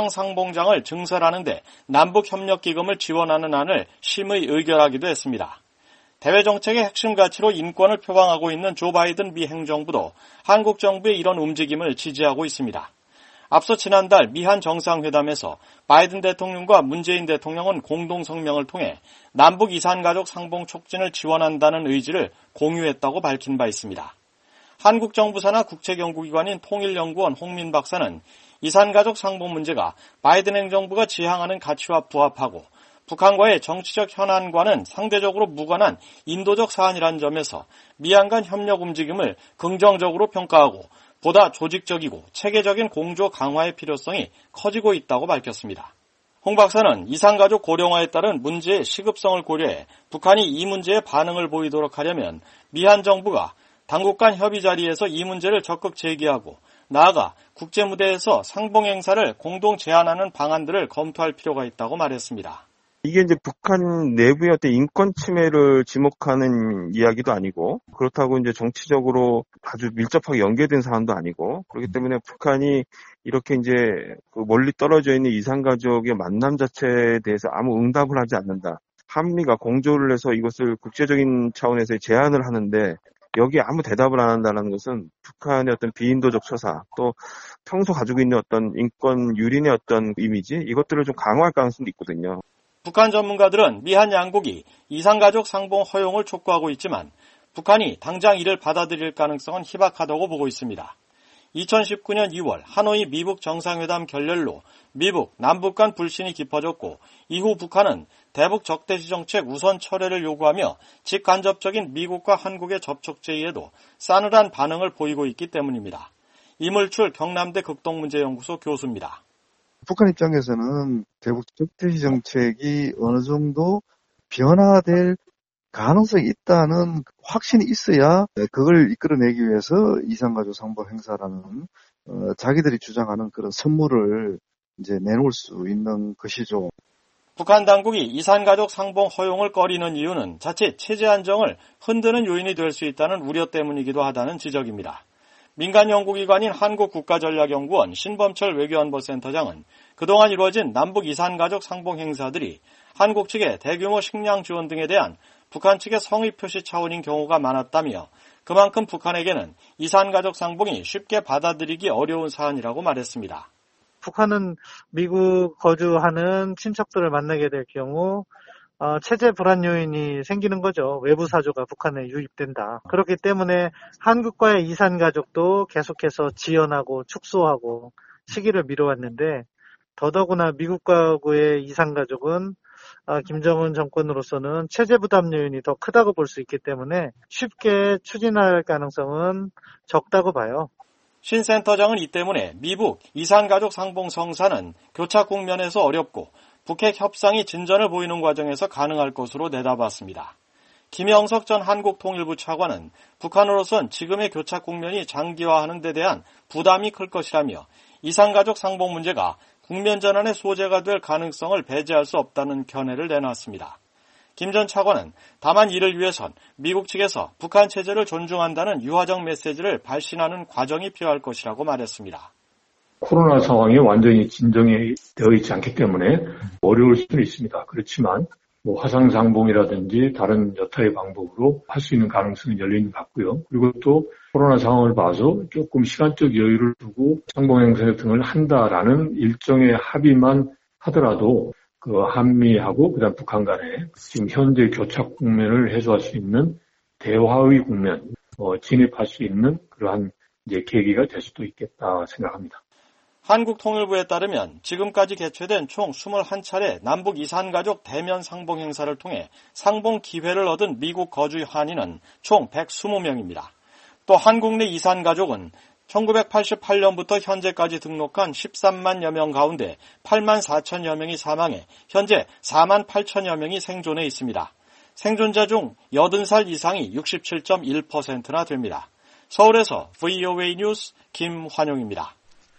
화상상봉장을 증설하는 데 남북협력기금을 지원하는 안을 심의 의결하기도 했습니다. 대외 정책의 핵심 가치로 인권을 표방하고 있는 조 바이든 미 행정부도 한국 정부의 이런 움직임을 지지하고 있습니다. 앞서 지난달 미한 정상회담에서 바이든 대통령과 문재인 대통령은 공동 성명을 통해 남북 이산가족 상봉 촉진을 지원한다는 의지를 공유했다고 밝힌 바 있습니다. 한국 정부 산하 국책연구기관인 통일연구원 홍민 박사는 이산가족 상봉 문제가 바이든 행정부가 지향하는 가치와 부합하고 북한과의 정치적 현안과는 상대적으로 무관한 인도적 사안이라는 점에서 미한 간 협력 움직임을 긍정적으로 평가하고 보다 조직적이고 체계적인 공조 강화의 필요성이 커지고 있다고 밝혔습니다. 홍 박사는 이산가족 고령화에 따른 문제의 시급성을 고려해 북한이 이 문제에 반응을 보이도록 하려면 미한 정부가 당국 간 협의 자리에서 이 문제를 적극 제기하고 나아가 국제무대에서 상봉 행사를 공동 제안하는 방안들을 검토할 필요가 있다고 말했습니다. 이게 이제 북한 내부의 어떤 인권 침해를 지목하는 이야기도 아니고, 그렇다고 이제 정치적으로 아주 밀접하게 연계된 사안도 아니고, 그렇기 때문에 북한이 이렇게 이제 그 멀리 떨어져 있는 이산가족의 만남 자체에 대해서 아무 응답을 하지 않는다. 한미가 공조를 해서 이것을 국제적인 차원에서 제안을 하는데 여기에 아무 대답을 안 한다는 것은 북한의 어떤 비인도적 처사, 또 평소 가지고 있는 어떤 인권 유린의 어떤 이미지, 이것들을 좀 강화할 가능성도 있거든요. 북한 전문가들은 미한 양국이 이산가족 상봉 허용을 촉구하고 있지만 북한이 당장 이를 받아들일 가능성은 희박하다고 보고 있습니다. 이천십구 년 이월 하노이 미북 정상회담 결렬로 미북, 남북 간 불신이 깊어졌고 이후 북한은 대북 적대시 정책 우선 철회를 요구하며 직간접적인 미국과 한국의 접촉 제의에도 싸늘한 반응을 보이고 있기 때문입니다. 이물출 경남대 극동문제연구소 교수입니다. 북한 입장에서는 대북 적대시 정책이 어느 정도 변화될 가능성이 있다는 확신이 있어야 그걸 이끌어내기 위해서 이산가족 상봉 행사라는 어, 자기들이 주장하는 그런 선물을 이제 내놓을 수 있는 것이죠. 북한 당국이 이산가족 상봉 허용을 꺼리는 이유는 자칫 체제 안정을 흔드는 요인이 될 수 있다는 우려 때문이기도 하다는 지적입니다. 민간 연구기관인 한국국가전략연구원 신범철 외교안보센터장은 그동안 이루어진 남북 이산가족 상봉 행사들이 한국 측의 대규모 식량 지원 등에 대한 북한 측의 성의 표시 차원인 경우가 많았다며 그만큼 북한에게는 이산가족 상봉이 쉽게 받아들이기 어려운 사안이라고 말했습니다. 북한은 미국 거주하는 친척들을 만나게 될 경우 어, 체제 불안 요인이 생기는 거죠. 외부 사조가 북한에 유입된다. 그렇기 때문에 한국과의 이산가족도 계속해서 지연하고 축소하고 시기를 미뤄왔는데 더더구나 미국과의 이산가족은 어, 김정은 정권으로서는 체제 부담 요인이 더 크다고 볼 수 있기 때문에 쉽게 추진할 가능성은 적다고 봐요. 신 센터장은 이 때문에 미북 이산가족 상봉 성사는 교착 국면에서 어렵고 북핵 협상이 진전을 보이는 과정에서 가능할 것으로 내다봤습니다. 김영석 전 한국통일부 차관은 북한으로선 지금의 교착 국면이 장기화하는 데 대한 부담이 클 것이라며 이산가족 상봉 문제가 국면 전환의 소재가 될 가능성을 배제할 수 없다는 견해를 내놨습니다. 김 전 차관은 다만 이를 위해선 미국 측에서 북한 체제를 존중한다는 유화적 메시지를 발신하는 과정이 필요할 것이라고 말했습니다. 코로나 상황이 완전히 진정이 되어 있지 않기 때문에 어려울 수는 있습니다. 그렇지만 뭐 화상상봉이라든지 다른 여타의 방법으로 할 수 있는 가능성이 열리는 것 같고요. 그리고 또 코로나 상황을 봐서 조금 시간적 여유를 두고 상봉행사 등을 한다라는 일정의 합의만 하더라도 그 한미하고 그다음 북한 간에 지금 현재 교착 국면을 해소할 수 있는 대화의 국면, 어, 진입할 수 있는 그러한 이제 계기가 될 수도 있겠다 생각합니다. 한국통일부에 따르면 지금까지 개최된 총 이십일 차례 남북 이산가족 대면 상봉 행사를 통해 상봉 기회를 얻은 미국 거주 한인은 총 백이십 명입니다. 또 한국 내 이산가족은 천구백팔십팔 년부터 현재까지 등록한 십삼만여 명 가운데 팔만 사천여 명이 사망해 현재 사만 팔천여 명이 생존해 있습니다. 생존자 중 여든 살 이상이 육십칠 점 일 퍼센트나 됩니다. 서울에서 브이오에이 뉴스 김환용입니다.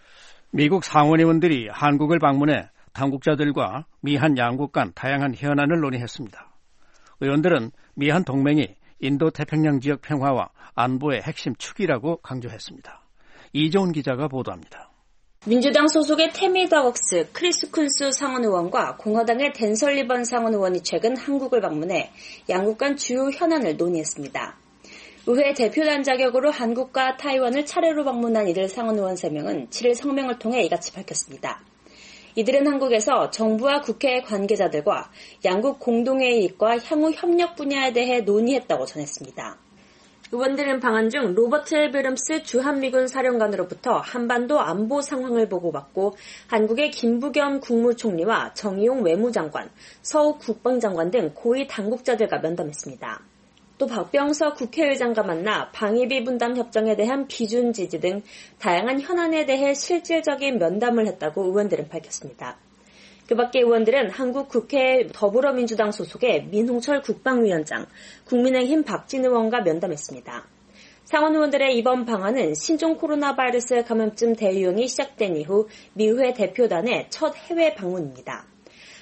미국 상원의원들이 한국을 방문해 당국자들과 미한 양국 간 다양한 현안을 논의했습니다. 의원들은 미한 동맹이 인도태평양 지역 평화와 안보의 핵심 축이라고 강조했습니다. 이종훈 기자가 보도합니다. 민주당 소속의 태미 다웍스, 크리스 쿤스 상원의원과 공화당의 댄 설리번 상원의원이 최근 한국을 방문해 양국 간 주요 현안을 논의했습니다. 의회 대표단 자격으로 한국과 타이완을 차례로 방문한 이들 상원의원 세 명은 칠 일 성명을 통해 이같이 밝혔습니다. 이들은 한국에서 정부와 국회 관계자들과 양국 공동의 이익과 향후 협력 분야에 대해 논의했다고 전했습니다. 의원들은 방한 중 로버트 에브럼스 주한미군 사령관으로부터 한반도 안보 상황을 보고받고 한국의 김부겸 국무총리와 정의용 외무장관, 서욱 국방장관 등 고위 당국자들과 면담했습니다. 또 박병석 국회의장과 만나 방위비 분담 협정에 대한 비준 지지 등 다양한 현안에 대해 실질적인 면담을 했다고 의원들은 밝혔습니다. 그 밖에 의원들은 한국 국회 더불어민주당 소속의 민홍철 국방위원장, 국민의힘 박진 의원과 면담했습니다. 상원 의원들의 이번 방안은 신종 코로나 바이러스 감염증 대유행이 시작된 이후 미의회 대표단의 첫 해외 방문입니다.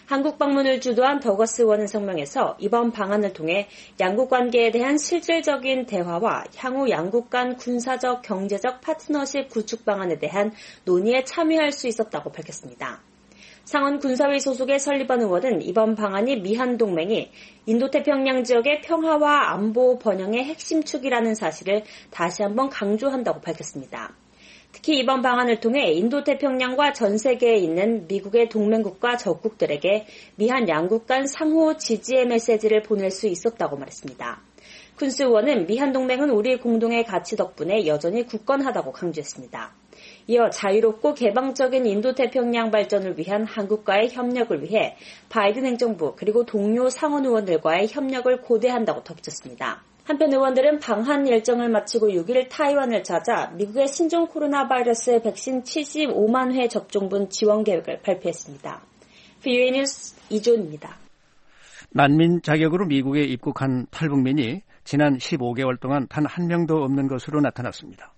한국 방문을 주도한 더거스 원은 성명에서 이번 방안을 통해 양국 관계에 대한 실질적인 대화와 향후 양국 간 군사적, 경제적 파트너십 구축 방안에 대한 논의에 참여할 수 있었다고 밝혔습니다. 상원 군사위 소속의 설리번 의원은 이번 방안이 미한 동맹이 인도태평양 지역의 평화와 안보 번영의 핵심 축이라는 사실을 다시 한번 강조한다고 밝혔습니다. 특히 이번 방안을 통해 인도태평양과 전 세계에 있는 미국의 동맹국과 적국들에게 미한 양국 간 상호 지지의 메시지를 보낼 수 있었다고 말했습니다. 쿤스 의원은 미한 동맹은 우리 공동의 가치 덕분에 여전히 굳건하다고 강조했습니다. 이어 자유롭고 개방적인 인도태평양 발전을 위한 한국과의 협력을 위해 바이든 행정부 그리고 동료 상원 의원들과의 협력을 고대한다고 덧붙였습니다. 한편 의원들은 방한 일정을 마치고 육 일 타이완을 찾아 미국의 신종 코로나 바이러스 백신 칠십오만 회 접종분 지원 계획을 발표했습니다. 브이오에이 뉴스 이조은입니다. 난민 자격으로 미국에 입국한 탈북민이 지난 십오 개월 동안 단 한 명도 없는 것으로 나타났습니다.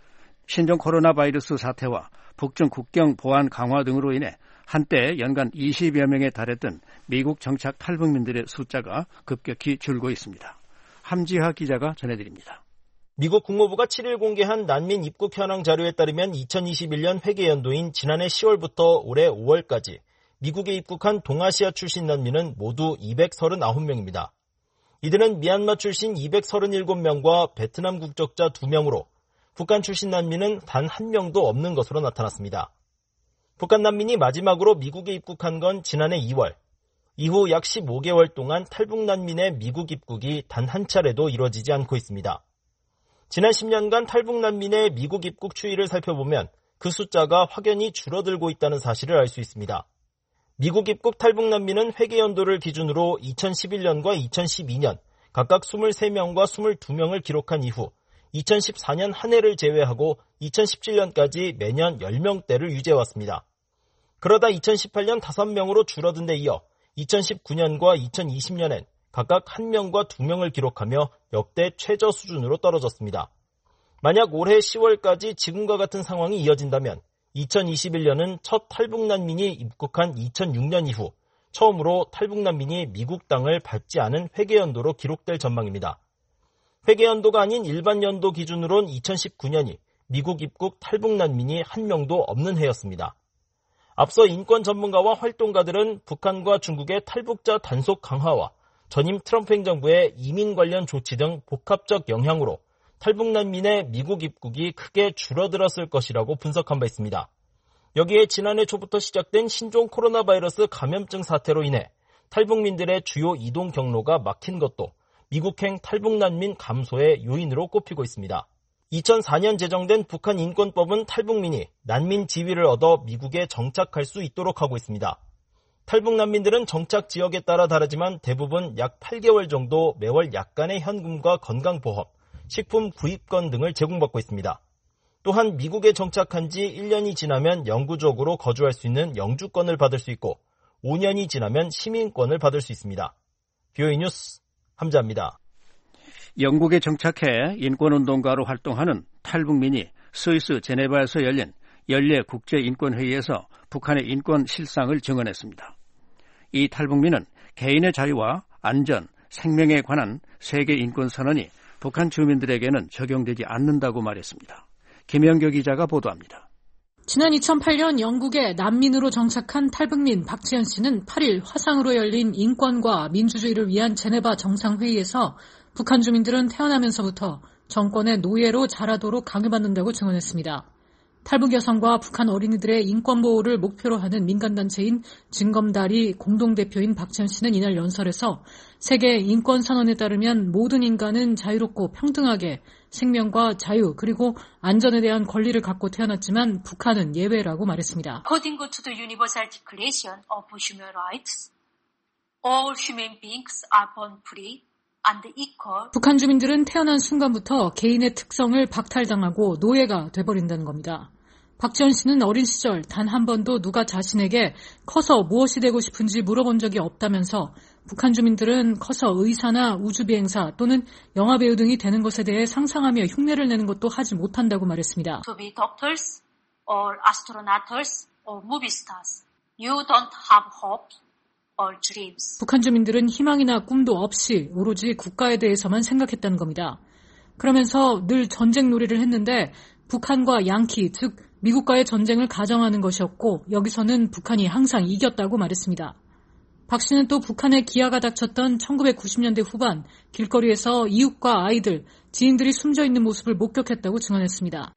신종 코로나 바이러스 사태와 북중 국경 보안 강화 등으로 인해 한때 연간 이십여 명에 달했던 미국 정착 탈북민들의 숫자가 급격히 줄고 있습니다. 함지하 기자가 전해드립니다. 미국 국무부가 칠 일 공개한 난민 입국 현황 자료에 따르면 이천이십일 년 회계연도인 지난해 시월부터 올해 오월까지 미국에 입국한 동아시아 출신 난민은 모두 이백삼십구 명입니다. 이들은 미얀마 출신 이백삼십칠 명과 베트남 국적자 두 명으로 북한 출신 난민은 단 한 명도 없는 것으로 나타났습니다. 북한 난민이 마지막으로 미국에 입국한 건 지난해 이월. 이후 약 십오 개월 동안 탈북 난민의 미국 입국이 단 한 차례도 이뤄지지 않고 있습니다. 지난 십 년간 탈북 난민의 미국 입국 추이를 살펴보면 그 숫자가 확연히 줄어들고 있다는 사실을 알 수 있습니다. 미국 입국 탈북 난민은 회계연도를 기준으로 이천십일 년과 이천십이 년 각각 이십삼 명과 이십이 명을 기록한 이후 이천십사 년 한 해를 제외하고 이천십칠 년까지 매년 십 명대를 유지해왔습니다. 그러다 이천십팔 년 다섯 명으로 줄어든 데 이어 이천십구 년과 이천이십 년엔 각각 한 명과 두 명을 기록하며 역대 최저 수준으로 떨어졌습니다. 만약 올해 시월까지 지금과 같은 상황이 이어진다면 이천이십일 년은 첫 탈북 난민이 입국한 이천육 년 이후 처음으로 탈북 난민이 미국 땅을 밟지 않은 회계연도로 기록될 전망입니다. 회계연도가 아닌 일반 연도 기준으론 이천십구 년이 미국 입국 탈북 난민이 한 명도 없는 해였습니다. 앞서 인권 전문가와 활동가들은 북한과 중국의 탈북자 단속 강화와 전임 트럼프 행정부의 이민 관련 조치 등 복합적 영향으로 탈북 난민의 미국 입국이 크게 줄어들었을 것이라고 분석한 바 있습니다. 여기에 지난해 초부터 시작된 신종 코로나 바이러스 감염증 사태로 인해 탈북민들의 주요 이동 경로가 막힌 것도 미국행 탈북 난민 감소의 요인으로 꼽히고 있습니다. 이천사 년 제정된 북한 인권법은 탈북민이 난민 지위를 얻어 미국에 정착할 수 있도록 하고 있습니다. 탈북 난민들은 정착 지역에 따라 다르지만 대부분 약 팔 개월 정도 매월 약간의 현금과 건강보험, 식품 구입권 등을 제공받고 있습니다. 또한 미국에 정착한 지 일 년이 지나면 영구적으로 거주할 수 있는 영주권을 받을 수 있고 오 년이 지나면 시민권을 받을 수 있습니다. 브이오에이 뉴스 함자입니다. 영국에 정착해 인권운동가로 활동하는 탈북민이 스위스 제네바에서 열린 연례 국제인권회의에서 북한의 인권 실상을 증언했습니다. 이 탈북민은 개인의 자유와 안전, 생명에 관한 세계 인권선언이 북한 주민들에게는 적용되지 않는다고 말했습니다. 김영교 기자가 보도합니다. 지난 이천팔 년 영국에 난민으로 정착한 탈북민 박지현 씨는 팔 일 화상으로 열린 인권과 민주주의를 위한 제네바 정상회의에서 북한 주민들은 태어나면서부터 정권의 노예로 자라도록 강요받는다고 증언했습니다. 탈북 여성과 북한 어린이들의 인권 보호를 목표로 하는 민간단체인 진검다리 공동대표인 박지현 씨는 이날 연설에서 세계 인권선언에 따르면 모든 인간은 자유롭고 평등하게 생명과 자유 그리고 안전에 대한 권리를 갖고 태어났지만 북한은 예외라고 말했습니다. According to the Universal Declaration of Human Rights, all human beings are born free. 북한 주민들은 태어난 순간부터 개인의 특성을 박탈당하고 노예가 돼버린다는 겁니다. 박지원 씨는 어린 시절 단 한 번도 누가 자신에게 커서 무엇이 되고 싶은지 물어본 적이 없다면서 북한 주민들은 커서 의사나 우주비행사 또는 영화배우 등이 되는 것에 대해 상상하며 흉내를 내는 것도 하지 못한다고 말했습니다. To be doctors or astronauts or movie stars, you don't have hope. or dreams. 북한 주민들은 희망이나 꿈도 없이 오로지 국가에 대해서만 생각했다는 겁니다. 그러면서 늘 전쟁 놀이를 했는데 북한과 양키, 즉 미국과의 전쟁을 가정하는 것이었고 여기서는 북한이 항상 이겼다고 말했습니다. 박 씨는 또 북한의 기아가 닥쳤던 천구백구십 년대 후반 길거리에서 이웃과 아이들, 지인들이 숨져 있는 모습을 목격했다고 증언했습니다.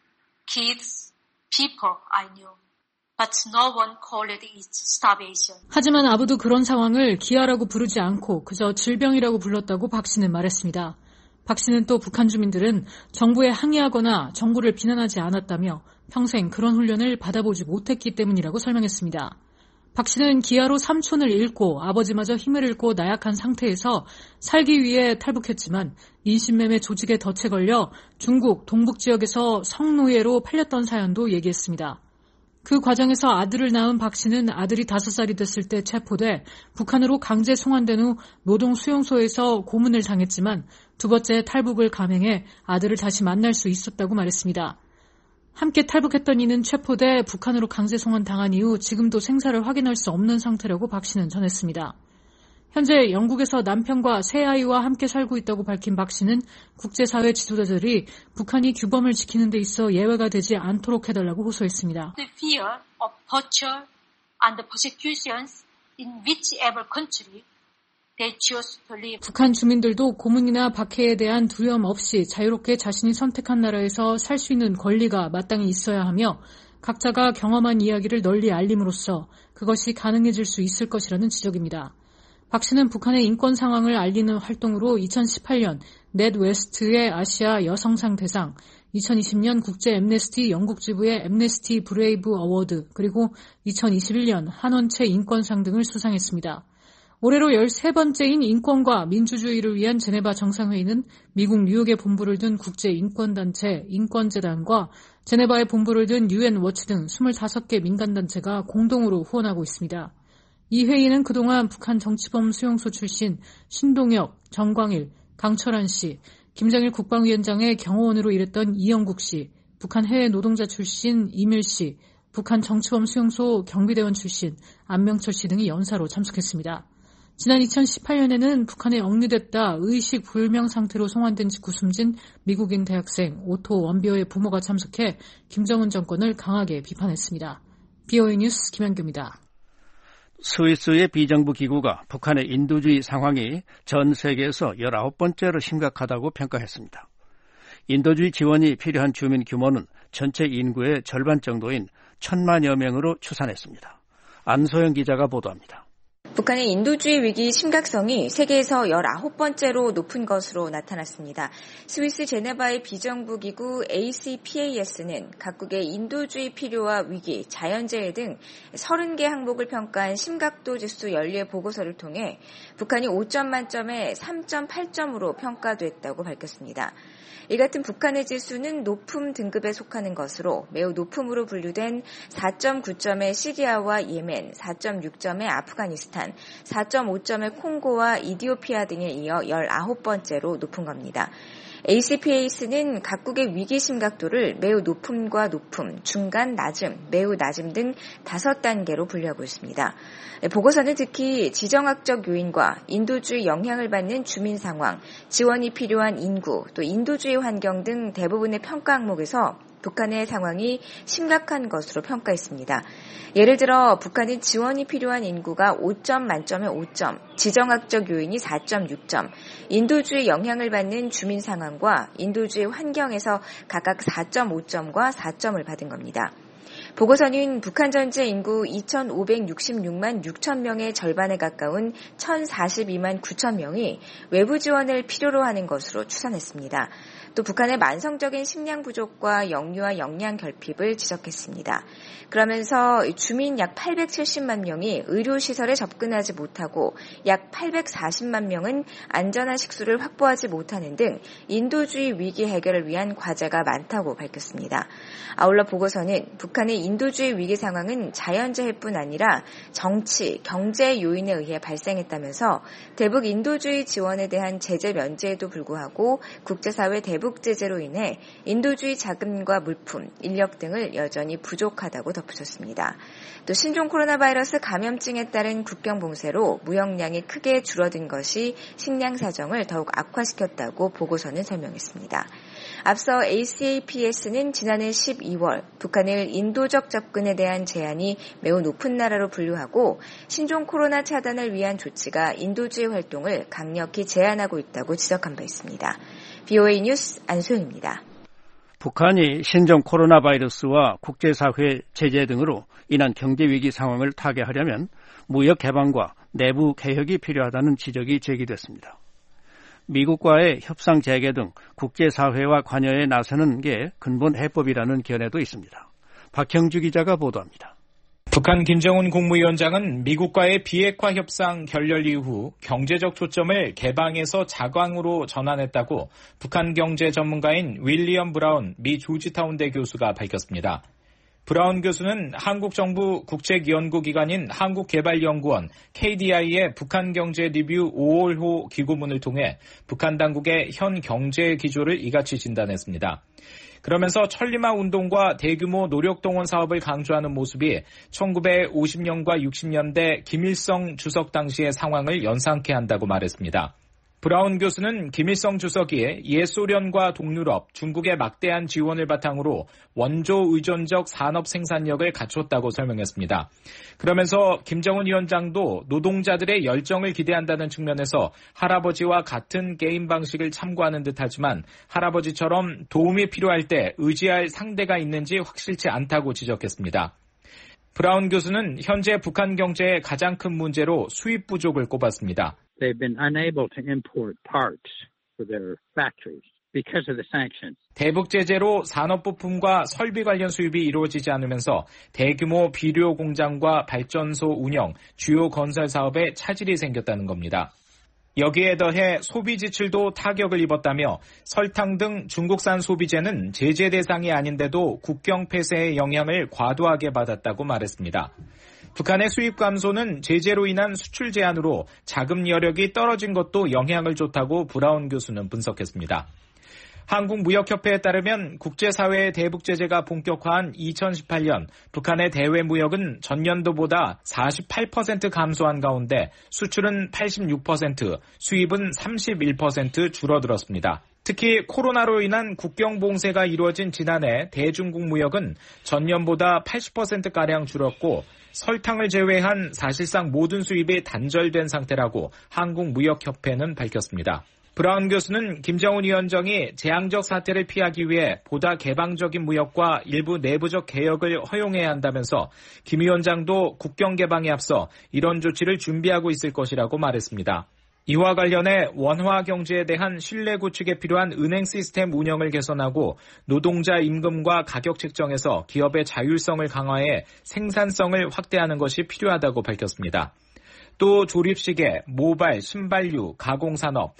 Kids, people I knew, but no one called it starvation. 하지만 아무도 그런 상황을 기아라고 부르지 않고 그저 질병이라고 불렀다고 박 씨는 말했습니다. 박 씨는 또 북한 주민들은 정부에 항의하거나 정부를 비난하지 않았다며 평생 그런 훈련을 받아보지 못했기 때문이라고 설명했습니다. 박 씨는 기아로 삼촌을 잃고 아버지마저 힘을 잃고 나약한 상태에서 살기 위해 탈북했지만 인신매매 조직에 덫에 걸려 중국 동북 지역에서 성노예로 팔렸던 사연도 얘기했습니다. 그 과정에서 아들을 낳은 박 씨는 아들이 다섯 살이 됐을 때 체포돼 북한으로 강제 송환된 후 노동 수용소에서 고문을 당했지만 두 번째 탈북을 감행해 아들을 다시 만날 수 있었다고 말했습니다. 함께 탈북했던 이는 체포돼 북한으로 강제 송환 당한 이후 지금도 생사를 확인할 수 없는 상태라고 박 씨는 전했습니다. 현재 영국에서 남편과 세 아이와 함께 살고 있다고 밝힌 박 씨는 국제사회 지도자들이 북한이 규범을 지키는 데 있어 예외가 되지 않도록 해달라고 호소했습니다. The fear of torture and persecutions in whichever country they choose to live. 북한 주민들도 고문이나 박해에 대한 두려움 없이 자유롭게 자신이 선택한 나라에서 살 수 있는 권리가 마땅히 있어야 하며 각자가 경험한 이야기를 널리 알림으로써 그것이 가능해질 수 있을 것이라는 지적입니다. 박 씨는 북한의 인권 상황을 알리는 활동으로 이천십팔 년 넷 웨스트의 아시아 여성상 대상, 이천이십 년 국제 엠네스티 영국 지부의 엠네스티 브레이브 어워드, 그리고 이천이십일 년 한원채 인권상 등을 수상했습니다. 올해로 열세 번째인 인권과 민주주의를 위한 제네바 정상회의는 미국 뉴욕에 본부를 둔 국제인권단체 인권재단과 제네바에 본부를 둔 유엔 워치 등 스물다섯 개 민간단체가 공동으로 후원하고 있습니다. 이 회의는 그동안 북한 정치범 수용소 출신 신동혁, 정광일, 강철한 씨, 김정일 국방위원장의 경호원으로 일했던 이영국 씨, 북한 해외 노동자 출신 이밀 씨, 북한 정치범 수용소 경비대원 출신 안명철 씨 등이 연사로 참석했습니다. 지난 이천십팔 년에는 북한에 억류됐다 의식 불명 상태로 송환된 직후 숨진 미국인 대학생 오토 원비어의 부모가 참석해 김정은 정권을 강하게 비판했습니다. 비오에이 뉴스 김현규입니다. 스위스의 비정부 기구가 북한의 인도주의 상황이 전 세계에서 열아홉 번째로 심각하다고 평가했습니다. 인도주의 지원이 필요한 주민 규모는 전체 인구의 절반 정도인 천만여 명으로 추산했습니다. 안소영 기자가 보도합니다. 북한의 인도주의 위기 심각성이 세계에서 열아홉 번째로 높은 것으로 나타났습니다. 스위스 제네바의 비정부 기구 에이씨피에이에스는 각국의 인도주의 필요와 위기, 자연재해 등 서른 개 항목을 평가한 심각도 지수 연례 보고서를 통해 북한이 오 점 만점에 삼 점 팔 점으로 평가됐다고 밝혔습니다. 이 같은 북한의 지수는 높음 등급에 속하는 것으로 매우 높음으로 분류된 사 점 구 점의 시리아와 예멘, 사 점 육 점의 아프가니스탄, 사 점 오 점의 콩고와 이디오피아 등에 이어 열아홉 번째로 높은 겁니다. 에이씨피에이에스는 각국의 위기 심각도를 매우 높음과 높음, 중간, 낮음, 매우 낮음 등 다섯 단계로 분류하고 있습니다. 보고서는 특히 지정학적 요인과 인도주의 영향을 받는 주민 상황, 지원이 필요한 인구, 또 인도주의 환경 등 대부분의 평가 항목에서 북한의 상황이 심각한 것으로 평가했습니다. 예를 들어 북한은 지원이 필요한 인구가 오 점 만점에 오 점, 지정학적 요인이 사 점 육 점, 인도주의 영향을 받는 주민 상황과 인도주의 환경에서 각각 사 점 오 점과 사 점을 받은 겁니다. 보고서는 북한 전체 인구 이천오백육십육만 육천 명의 절반에 가까운 천사십이만 구천 명이 외부 지원을 필요로 하는 것으로 추산했습니다. 또 북한의 만성적인 식량 부족과 영유아 영양 결핍을 지적했습니다. 그러면서 주민 약 팔백칠십만 명이 의료시설에 접근하지 못하고 약 팔백사십만 명은 안전한 식수를 확보하지 못하는 등 인도주의 위기 해결을 위한 과제가 많다고 밝혔습니다. 아울러 보고서는 북한의 인도주의 위기 상황은 자연재해뿐 아니라 정치, 경제 요인에 의해 발생했다면서 대북 인도주의 지원에 대한 제재 면제에도 불구하고 국제사회 대북 제재로 인해 인도주의 자금과 물품, 인력 등을 여전히 부족하다고 덧붙였습니다. 또 신종 코로나 바이러스 감염증에 따른 국경 봉쇄로 무역량이 크게 줄어든 것이 식량 사정을 더욱 악화시켰다고 보고서는 설명했습니다. 앞서 에이씨피에스는 지난해 십이월 북한을 인도적 접근에 대한 제한이 매우 높은 나라로 분류하고 신종 코로나 차단을 위한 조치가 인도주의 활동을 강력히 제한하고 있다고 지적한 바 있습니다. 브이오에이 뉴스 안소연입니다. 북한이 신종 코로나 바이러스와 국제사회 제재 등으로 인한 경제위기 상황을 타개하려면 무역 개방과 내부 개혁이 필요하다는 지적이 제기됐습니다. 미국과의 협상 재개 등 국제사회와 관여에 나서는 게 근본 해법이라는 견해도 있습니다. 박형주 기자가 보도합니다. 북한 김정은 국무위원장은 미국과의 비핵화 협상 결렬 이후 경제적 초점을 개방에서 자강으로 전환했다고 북한 경제 전문가인 윌리엄 브라운 미 조지타운대 교수가 밝혔습니다. 브라운 교수는 한국 정부 국책연구기관인 한국개발연구원 케이디아이의 북한 경제 리뷰 오월호 기고문을 통해 북한 당국의 현 경제 기조를 이같이 진단했습니다. 그러면서 천리마 운동과 대규모 노력동원 사업을 강조하는 모습이 천구백오십 년과 육십 년대 김일성 주석 당시의 상황을 연상케 한다고 말했습니다. 브라운 교수는 김일성 주석이 옛 소련과 동유럽, 중국의 막대한 지원을 바탕으로 원조 의존적 산업 생산력을 갖췄다고 설명했습니다. 그러면서 김정은 위원장도 노동자들의 열정을 기대한다는 측면에서 할아버지와 같은 게임 방식을 참고하는 듯하지만 할아버지처럼 도움이 필요할 때 의지할 상대가 있는지 확실치 않다고 지적했습니다. 브라운 교수는 현재 북한 경제의 가장 큰 문제로 수입 부족을 꼽았습니다. They've been unable to import parts for their factories because of the sanctions. 대북 제재로 산업 부품과 설비 관련 수입이 이루어지지 않으면서 대규모 비료 공장과 발전소 운영, 주요 건설 사업에 차질이 생겼다는 겁니다. 여기에 더해 소비 지출도 타격을 입었다며 설탕 등 중국산 소비재는 제재 대상이 아닌데도 국경 폐쇄의 영향을 과도하게 받았다고 말했습니다. 북한의 수입 감소는 제재로 인한 수출 제한으로 자금 여력이 떨어진 것도 영향을 줬다고 브라운 교수는 분석했습니다. 한국무역협회에 따르면 국제사회의 대북 제재가 본격화한 이천십팔 년 북한의 대외 무역은 전년도보다 사십팔 퍼센트 감소한 가운데 수출은 팔십육 퍼센트, 수입은 삼십일 퍼센트 줄어들었습니다. 특히 코로나로 인한 국경 봉쇄가 이루어진 지난해 대중국 무역은 전년보다 팔십 퍼센트가량 줄었고 설탕을 제외한 사실상 모든 수입이 단절된 상태라고 한국무역협회는 밝혔습니다. 브라운 교수는 김정은 위원장이 재앙적 사태를 피하기 위해 보다 개방적인 무역과 일부 내부적 개혁을 허용해야 한다면서 김 위원장도 국경 개방에 앞서 이런 조치를 준비하고 있을 것이라고 말했습니다. 이와 관련해 원화 경제에 대한 신뢰 구축에 필요한 은행 시스템 운영을 개선하고 노동자 임금과 가격 책정에서 기업의 자율성을 강화해 생산성을 확대하는 것이 필요하다고 밝혔습니다. 또 조립시계, 모발, 신발류, 가공산업,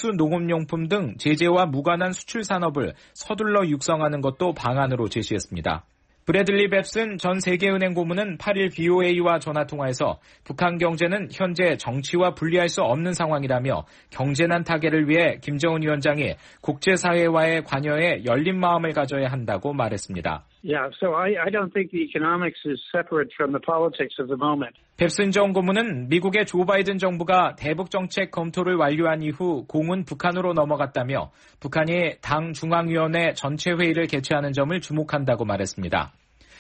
특수농업용품 등 제재와 무관한 수출 산업을 서둘러 육성하는 것도 방안으로 제시했습니다. 브래들리 뱁슨 전 세계은행 고문은 팔 일 브이오에이와 전화통화에서 북한 경제는 현재 정치와 분리할 수 없는 상황이라며 경제난 타개를 위해 김정은 위원장이 국제사회와의 관여에 열린 마음을 가져야 한다고 말했습니다. Yeah, so I, I don't think the economics is separate from the politics of the moment. 뱁슨 전 고문은 미국의 조 바이든 정부가 대북 정책 검토를 완료한 이후 공은 북한으로 넘어갔다며 북한이 당 중앙위원회 전체 회의를 개최하는 점을 주목한다고 말했습니다.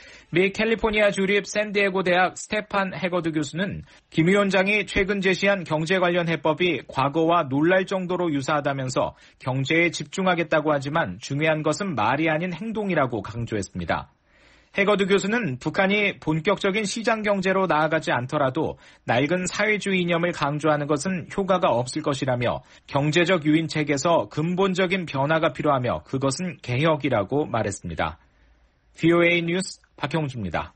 미 캘리포니아 주립 샌디에고 대학 스테판 해거드 교수는 김 위원장이 최근 제시한 경제 관련 해법이 과거와 놀랄 정도로 유사하다면서 경제에 집중하겠다고 하지만 중요한 것은 말이 아닌 행동이라고 강조했습니다. 해거드 교수는 북한이 본격적인 시장 경제로 나아가지 않더라도 낡은 사회주의 이념을 강조하는 것은 효과가 없을 것이라며 경제적 유인책에서 근본적인 변화가 필요하며 그것은 개혁이라고 말했습니다. 브이오에이 뉴스 박형주입니다.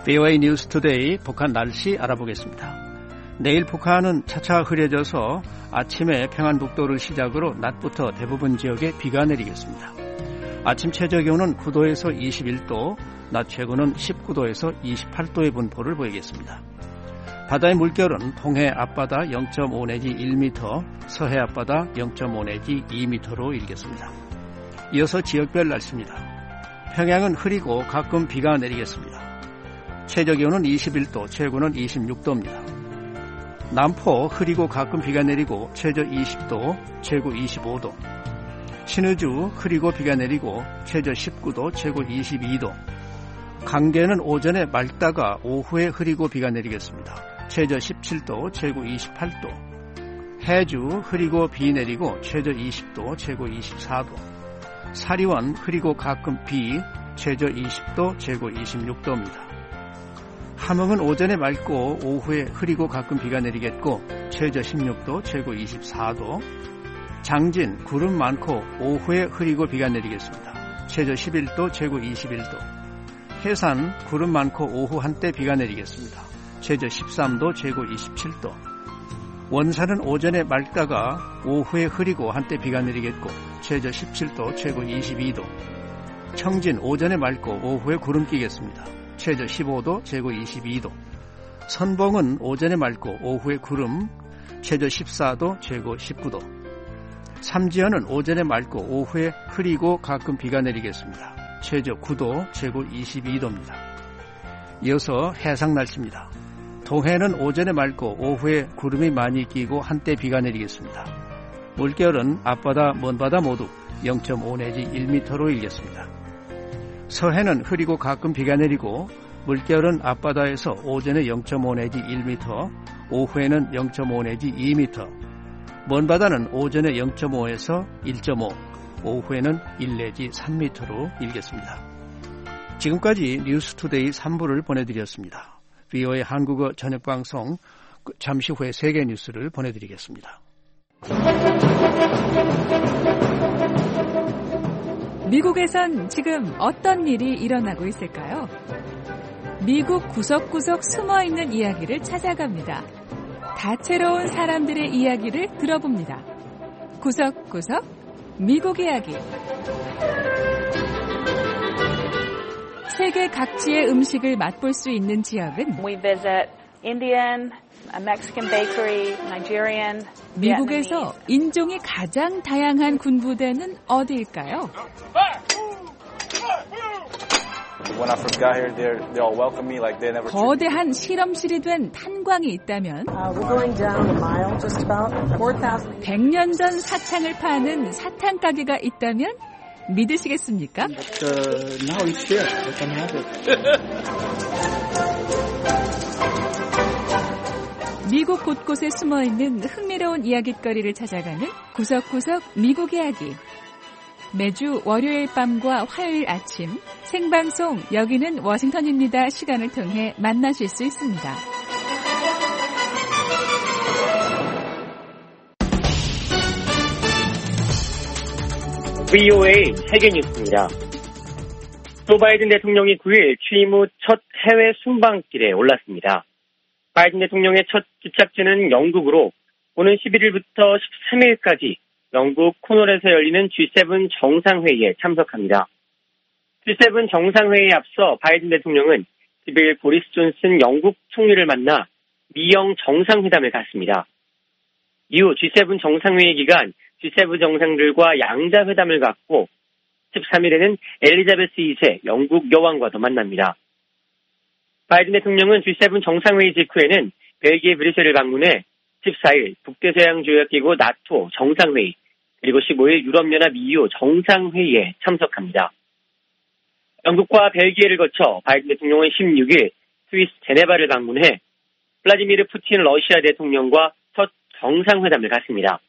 브이오에이 뉴스투데이 북한 날씨 알아보겠습니다. 내일 북한은 차차 흐려져서 아침에 평안북도를 시작으로 낮부터 대부분 지역에 비가 내리겠습니다. 아침 최저기온은 구 도에서 이십일 도, 낮 최고는 십구 도에서 이십팔 도의 분포를 보이겠습니다. 바다의 물결은 동해 앞바다 영 점 오 내지 일 미터, 서해 앞바다 영 점 오 내지 이 미터로 일겠습니다. 이어서 지역별 날씨입니다. 평양은 흐리고 가끔 비가 내리겠습니다. 최저기온은 이십일 도, 최고는 이십육 도입니다. 남포 흐리고 가끔 비가 내리고 최저 이십 도, 최고 이십오 도. 신의주 흐리고 비가 내리고 최저 십구 도, 최고 이십이 도. 강계는 오전에 맑다가 오후에 흐리고 비가 내리겠습니다. 최저 십칠 도, 최고 이십팔 도. 해주 흐리고 비 내리고 최저 이십 도, 최고 이십사 도. 사리원 흐리고 가끔 비, 최저 이십 도, 최고 이십육 도입니다. 함흥은 오전에 맑고 오후에 흐리고 가끔 비가 내리겠고 최저 십육 도, 최고 이십사 도. 장진 구름 많고 오후에 흐리고 비가 내리겠습니다. 최저 십일 도, 최고 이십일 도. 해산 구름 많고 오후 한때 비가 내리겠습니다. 최저 십삼 도, 최고 이십칠 도. 원산은 오전에 맑다가 오후에 흐리고 한때 비가 내리겠고 최저 십칠 도, 최고 이십이 도. 청진 오전에 맑고 오후에 구름 끼겠습니다. 최저 십오 도, 최고 이십이 도. 선봉은 오전에 맑고 오후에 구름, 최저 십사 도, 최고 십구 도. 삼지연은 오전에 맑고 오후에 흐리고 가끔 비가 내리겠습니다. 최저 구 도, 최고 이십이 도입니다. 이어서 해상 날씨입니다. 동해는 오전에 맑고 오후에 구름이 많이 끼고 한때 비가 내리겠습니다. 물결은 앞바다, 먼바다 모두 영 점 오 내지 일 미터로 일겠습니다. 서해는 흐리고 가끔 비가 내리고 물결은 앞바다에서 오전에 영 점 오 내지 일 미터, 오후에는 영 점 오 내지 이 미터. 먼바다는 오전에 영 점 오에서 일 점 오, 오후에는 일 내지 삼 미터로 일겠습니다. 지금까지 뉴스투데이 삼 부를 보내드렸습니다. 브이오에이 한국어 저녁방송 잠시 후에 세계 뉴스를 보내드리겠습니다. 미국에선 지금 어떤 일이 일어나고 있을까요? 미국 구석구석 숨어있는 이야기를 찾아갑니다. 다채로운 사람들의 이야기를 들어봅니다. 구석구석 미국 이야기. 세계 각지의 음식을 맛볼 수 있는 지역은 We visit Indian, Mexican bakery, Nigerian, 미국에서 인종이 가장 다양한 군부대는 어디일까요? When I first got here, they they all welcomed me like they never. 거대한 실험실이 된 탄광이 있다면 Uh, we're going down a mile, just about four thousand. 백 년 전 사탕을 파는 사탕 가게가 있다면 믿으시겠습니까? But, uh, now it's here. I can have it. 미국 곳곳에 숨어있는 흥미로운 이야깃거리를 찾아가는 구석구석 미국 이야기. 매주 월요일 밤과 화요일 아침 생방송 여기는 워싱턴입니다 시간을 통해 만나실 수 있습니다. 브이오에이 세계 뉴스입니다. 조 바이든 대통령이 구 일 취임 후 첫 해외 순방길에 올랐습니다. 바이든 대통령의 첫 기착지는 영국으로 오는 십일 일부터 십삼 일까지 영국 코널에서 열리는 지 세븐 정상회의에 참석합니다. 지 세븐 정상회의에 앞서 바이든 대통령은 십일 일 보리스 존슨 영국 총리를 만나 미영 정상회담을 갖습니다. 이후 지 세븐 정상회의 기간 지 세븐 정상들과 양자회담을 갖고 십삼 일에는 엘리자베스 이 세 영국 여왕과도 만납니다. 바이든 대통령은 지 세븐 정상회의 직후에는 벨기에 브뤼셀을 방문해 십사 일 북대서양조약기구 나토 정상회의 그리고 십오 일 유럽연합 이유 정상회의에 참석합니다. 영국과 벨기에를 거쳐 바이든 대통령은 십육 일 스위스 제네바를 방문해 블라디미르 푸틴 러시아 대통령과 첫 정상회담을 갖습니다.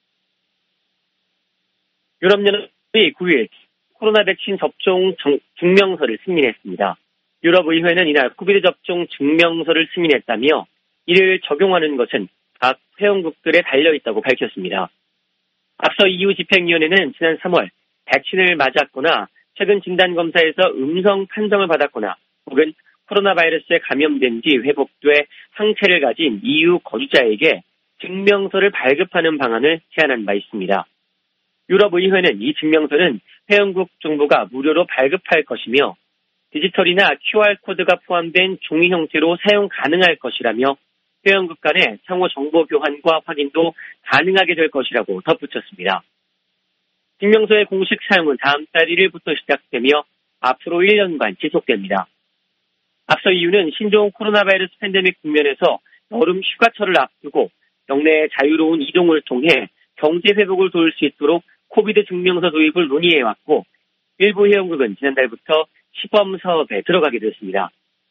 유럽연합이 구 일 코로나 백신 접종 증명서를 승인했습니다. 유럽의회는 이날 코비드 접종 증명서를 승인했다며 이를 적용하는 것은 각 회원국들에 달려있다고 밝혔습니다. 앞서 이유 집행위원회는 지난 삼월 백신을 맞았거나 최근 진단검사에서 음성 판정을 받았거나 혹은 코로나 바이러스에 감염된 뒤 회복돼 항체를 가진 이유 거주자에게 증명서를 발급하는 방안을 제안한 바 있습니다. 유럽의회는 이 증명서는 회원국 정부가 무료로 발급할 것이며 디지털이나 큐알코드가 포함된 종이 형태로 사용 가능할 것이라며 회원국 간의 상호 정보 교환과 확인도 가능하게 될 것이라고 덧붙였습니다. 증명서의 공식 사용은 다음 달 일 일부터 시작되며 앞으로 일 년간 지속됩니다. 앞서 이유는 신종 코로나 바이러스 팬데믹 국면에서 여름 휴가철을 앞두고 영내의 자유로운 이동을 통해 경제 회복을 도울 수 있도록 코비드 증명서 도입을 논의해왔고 일부 회원국은 지난달부터 시범 사업에 들어가게 됐습니다.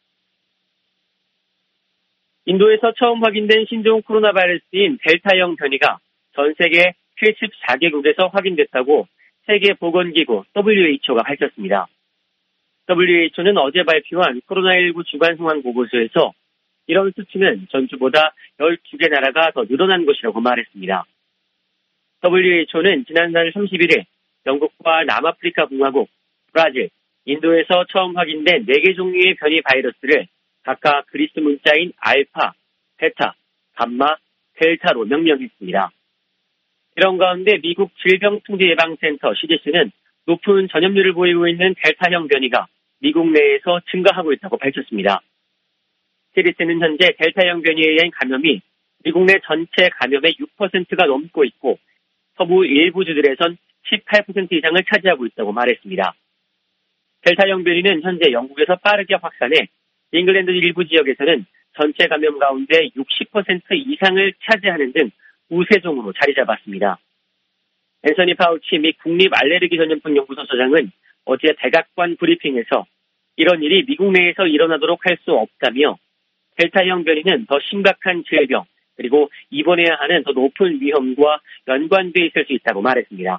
인도에서 처음 확인된 신종 코로나 바이러스인 델타형 변이가 전 세계 칠십사 개국에서 확인됐다고 세계보건기구 더블유에이치오가 밝혔습니다. 더블유에이치오는 어제 발표한 코로나십구 주간 상황 보고서에서 이런 수치는 전주보다 열두 개 나라가 더 늘어난 것이라고 말했습니다. 더블유에이치오는 지난달 삼십일 일 영국과 남아프리카 공화국, 브라질, 인도에서 처음 확인된 네 개 종류의 변이 바이러스를 각각 그리스 문자인 알파, 베타, 감마, 델타로 명명했습니다. 이런 가운데 미국 질병통제예방센터 씨디씨는 높은 전염률을 보이고 있는 델타형 변이가 미국 내에서 증가하고 있다고 밝혔습니다. 씨디씨는 현재 델타형 변이에 의한 감염이 미국 내 전체 감염의 육 퍼센트가 넘고 있고 서부 일부 주들에선 십팔 퍼센트 이상을 차지하고 있다고 말했습니다. 델타형 변이는 현재 영국에서 빠르게 확산해 잉글랜드 일부 지역에서는 전체 감염 가운데 육십 퍼센트 이상을 차지하는 등 우세종으로 자리 잡았습니다. 앤서니 파우치 미 국립 알레르기 전염병 연구소 소장은 어제 백악관 브리핑에서 이런 일이 미국 내에서 일어나도록 할 수 없다며 델타형 변이는 더 심각한 질병 그리고 입원해야 하는 더 높은 위험과 연관되어 있을 수 있다고 말했습니다.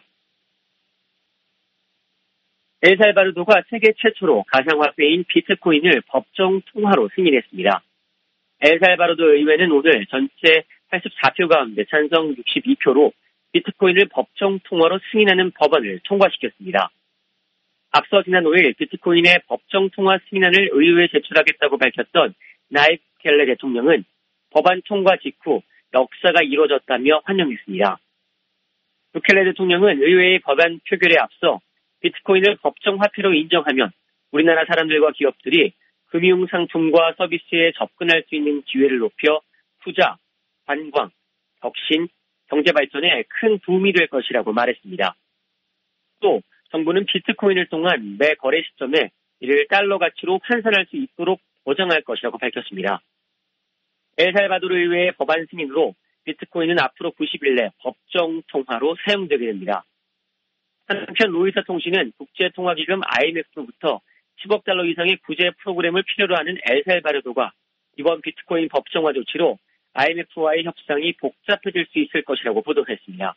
엘살바도르가 세계 최초로 가상화폐인 비트코인을 법정 통화로 승인했습니다. 엘살바도르 의회는 오늘 전체 팔십사 표 가운데 찬성 육십이 표로 비트코인을 법정 통화로 승인하는 법안을 통과시켰습니다. 앞서 지난 오 일 비트코인의 법정 통화 승인안을 의회에 제출하겠다고 밝혔던 나입 켈레 대통령은 법안 통과 직후 역사가 이루어졌다며 환영했습니다. 부켈레 대통령은 의회의 법안 표결에 앞서 비트코인을 법정 화폐로 인정하면 우리나라 사람들과 기업들이 금융상품과 서비스에 접근할 수 있는 기회를 높여 투자, 관광, 혁신, 경제발전에 큰 도움이 될 것이라고 말했습니다. 또 정부는 비트코인을 통한 매 거래 시점에 이를 달러 가치로 환산할 수 있도록 보장할 것이라고 밝혔습니다. 엘살바도르 의회의 법안 승인으로 비트코인은 앞으로 구십 일 내 법정 통화로 사용되게 됩니다. 한편 로이터 통신은 국제통화기금 아이엠에프로부터 십억 달러 이상의 구제 프로그램을 필요로 하는 엘살바도르가 이번 비트코인 법정화 조치로 아이엠에프와의 협상이 복잡해질 수 있을 것이라고 보도했습니다.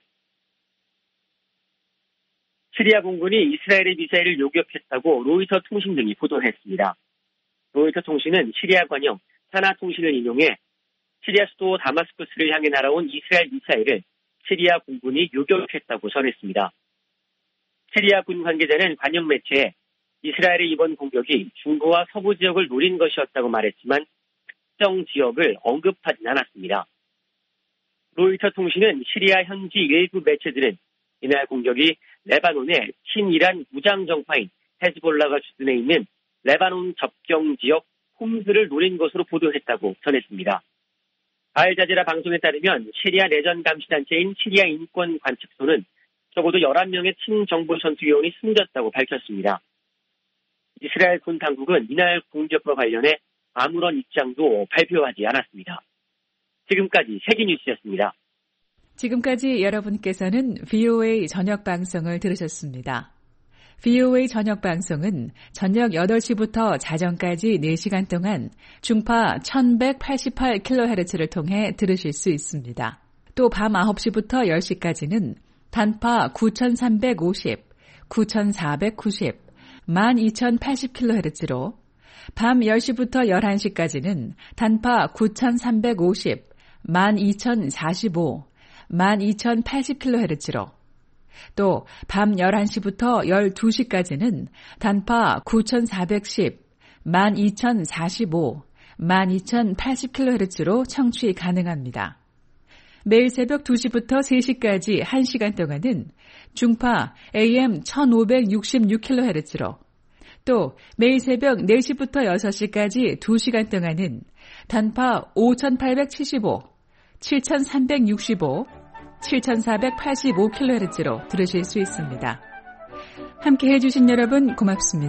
시리아 공군이 이스라엘의 미사일을 요격했다고 로이터 통신 등이 보도했습니다. 로이터 통신은 시리아 관영 사나 통신을 인용해 시리아 수도 다마스쿠스를 향해 날아온 이스라엘 미사일을 시리아 공군이 요격했다고 전했습니다. 시리아 군 관계자는 관영 매체에 이스라엘의 이번 공격이 중부와 서부 지역을 노린 것이었다고 말했지만 특정 지역을 언급하진 않았습니다. 로이터 통신은 시리아 현지 일부 매체들은 이날 공격이 레바논의 친이란 무장정파인 헤즈볼라가 주둔해 있는 레바논 접경 지역 홈스를 노린 것으로 보도했다고 전했습니다. 알자지라 방송에 따르면 시리아 내전 감시단체인 시리아 인권관측소는 적어도 열한 명의 친정부 전투요원이 숨졌다고 밝혔습니다. 이스라엘 군 당국은 이날 공격과 관련해 아무런 입장도 발표하지 않았습니다. 지금까지 세계뉴스였습니다. 지금까지 여러분께서는 브이오에이 저녁 방송을 들으셨습니다. 브이오에이 저녁 방송은 저녁 여덟 시부터 자정까지 네 시간 동안 중파 천백팔십팔 킬로헤르츠를 통해 들으실 수 있습니다. 또 밤 아홉 시부터 열 시까지는 단파 구천삼백오십, 구천사백구십, 만 이천팔십 킬로헤르츠로 밤 열 시부터 열한 시까지는 단파 구천삼백오십, 만 이천사십오, 만 이천팔십 킬로헤르츠로 또 밤 열한 시부터 열두 시까지는 단파 구천사백십, 만 이천사십오, 만 이천팔십 킬로헤르츠로 청취 가능합니다. 매일 새벽 두 시부터 세 시까지 한 시간 동안은 중파 에이엠 천오백육십육 킬로헤르츠로, 또 매일 새벽 네 시부터 여섯 시까지 두 시간 동안은 단파 오천팔백칠십오, 칠천삼백육십오, 칠천사백팔십오 킬로헤르츠로 들으실 수 있습니다. 함께 해주신 여러분 고맙습니다.